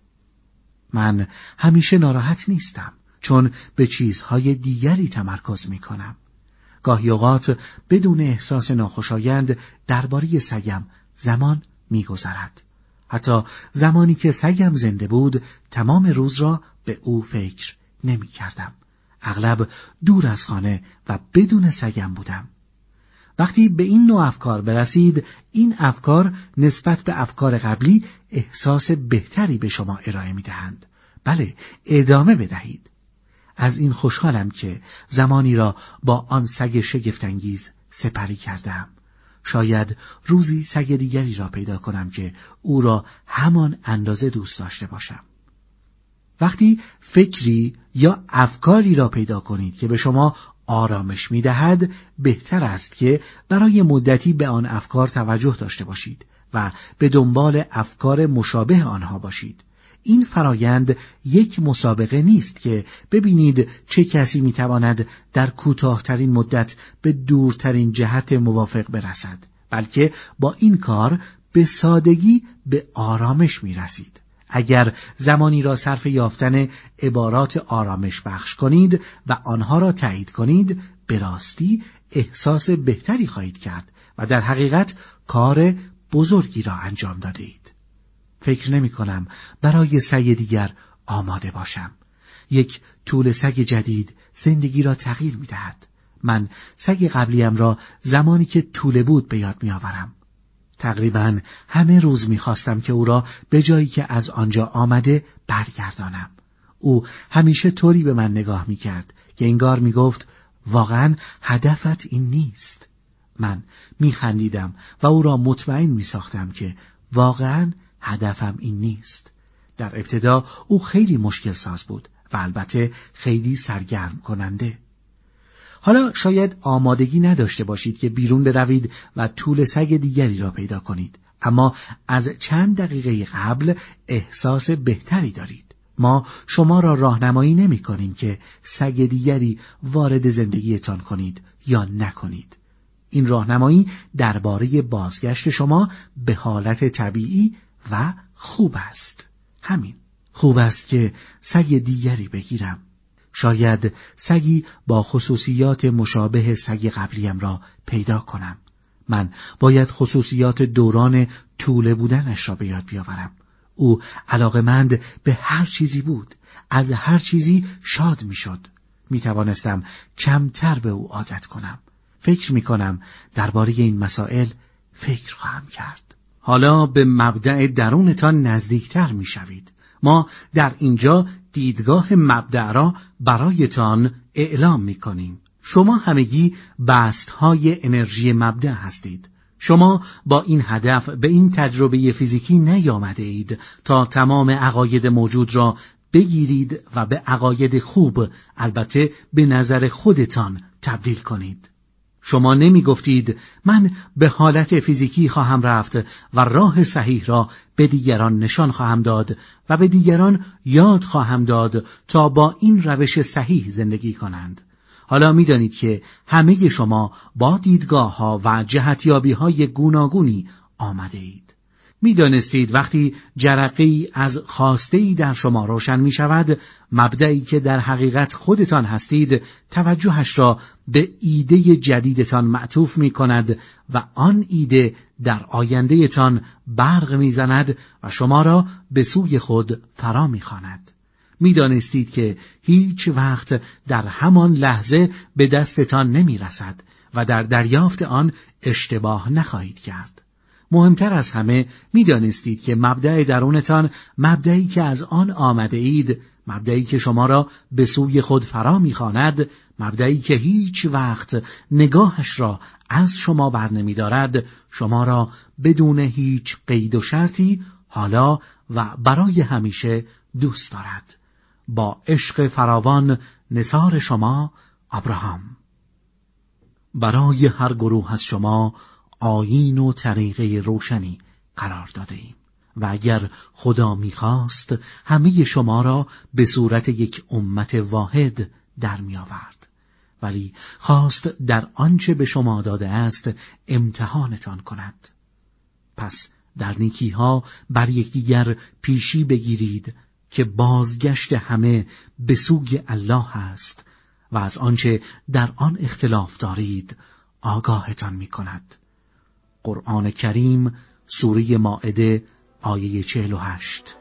من همیشه ناراحت نیستم، چون به چیزهای دیگری تمرکز می کنم. گاهی اوقات بدون احساس ناخوشایند درباره سگم زمان می گذرد. حتی زمانی که سگم زنده بود تمام روز را به او فکر نمی کردم. اغلب دور از خانه و بدون سگم بودم. وقتی به این نوع افکار برسید، این افکار نسبت به افکار قبلی احساس بهتری به شما ارائه می دهند. بله، ادامه بدهید. از این خوشحالم که زمانی را با آن سگ شگفت‌انگیز سپری کردم. شاید روزی سگ دیگری را پیدا کنم که او را همان اندازه دوست داشته باشم. وقتی فکری یا افکاری را پیدا کنید که به شما آرامش می دهد، بهتر است که برای مدتی به آن افکار توجه داشته باشید و به دنبال افکار مشابه آنها باشید. این فرایند یک مسابقه نیست که ببینید چه کسی می تواند در کوتاه‌ترین مدت به دورترین جهت موافق برسد، بلکه با این کار به سادگی به آرامش می رسید. اگر زمانی را صرف یافتن عبارات آرامش بخش کنید و آنها را تایید کنید، به راستی احساس بهتری خواهید کرد و در حقیقت کار بزرگی را انجام دادید. فکر نمی کنم برای سعی دیگر آماده باشم. یک طول سگ جدید زندگی را تغییر می دهد. من سگ قبلیم را زمانی که طوله بود به یاد می آورم. تقریباً همه روز می خواستم که او را به جایی که از آنجا آمده برگردانم. او همیشه طوری به من نگاه می کرد که انگار می گفت واقعاً هدفت این نیست. من می خندیدم و او را مطمئن می ساختم که واقعاً هدفم این نیست. در ابتدا او خیلی مشکل ساز بود و البته خیلی سرگرم کننده. حالا شاید آمادگی نداشته باشید که بیرون بروید و طول سگ دیگری را پیدا کنید، اما از چند دقیقه قبل احساس بهتری دارید. ما شما را راهنمایی نمی کنیم که سگ دیگری وارد زندگیتان کنید یا نکنید. این راهنمایی درباره بازگشت شما به حالت طبیعی و خوب است. همین. خوب است که سگ دیگری بگیرم. شاید سگی با خصوصیات مشابه سگ قبلیم را پیدا کنم. من باید خصوصیات دوران طوله بودنش را به یاد بیاورم. او علاقمند به هر چیزی بود، از هر چیزی شاد می شد. می توانستم کمتر به او عادت کنم. فکر می کنم درباره این مسائل فکر خواهم کرد. حالا به مبدأ درونتان نزدیکتر می شوید. ما در اینجا دیدگاه مبدأ را برایتان اعلام می کنیم. شما همگی بستهای انرژی مبدأ هستید. شما با این هدف به این تجربه فیزیکی نیامده اید تا تمام عقاید موجود را بگیرید و به عقاید خوب، البته به نظر خودتان، تبدیل کنید. شما نمی گفتید من به حالت فیزیکی خواهم رفت و راه صحیح را به دیگران نشان خواهم داد و به دیگران یاد خواهم داد تا با این روش صحیح زندگی کنند. حالا می دانید که همه شما با دیدگاه ها و جهتیابی های گوناگونی آمده اید. می دانستید وقتی جرقه‌ای از خواسته‌ای در شما روشن می شود، مبدئی که در حقیقت خودتان هستید توجهش را به ایده جدیدتان معطوف می کند و آن ایده در آیندهتان برق می زند و شما را به سوی خود فرا می خواند. می دانستید که هیچ وقت در همان لحظه به دستتان نمی رسد و در دریافت آن اشتباه نخواهید کرد. مهمتر از همه می دانستید که مبدأ درونتان، مبدئی که از آن آمده اید، مبدئی که شما را به سوی خود فرا می خواند، مبدئی که هیچ وقت نگاهش را از شما بر نمی دارد، شما را بدون هیچ قید و شرطی حالا و برای همیشه دوست دارد. با عشق فراوان، نثار شما، ابراهام. برای هر گروه از شما آیین و طریقه روشنی قرار داده ایم و اگر خدا می‌خواست همه شما را به صورت یک امت واحد در می آورد، ولی خواست در آنچه به شما داده است امتحانتان کند. پس در نیکی‌ها بر یکدیگر پیشی بگیرید که بازگشت همه به سوی الله است و از آنچه در آن اختلاف دارید آگاهتان می کند. قرآن کریم، سوره مائده، آیه چهل و هشت.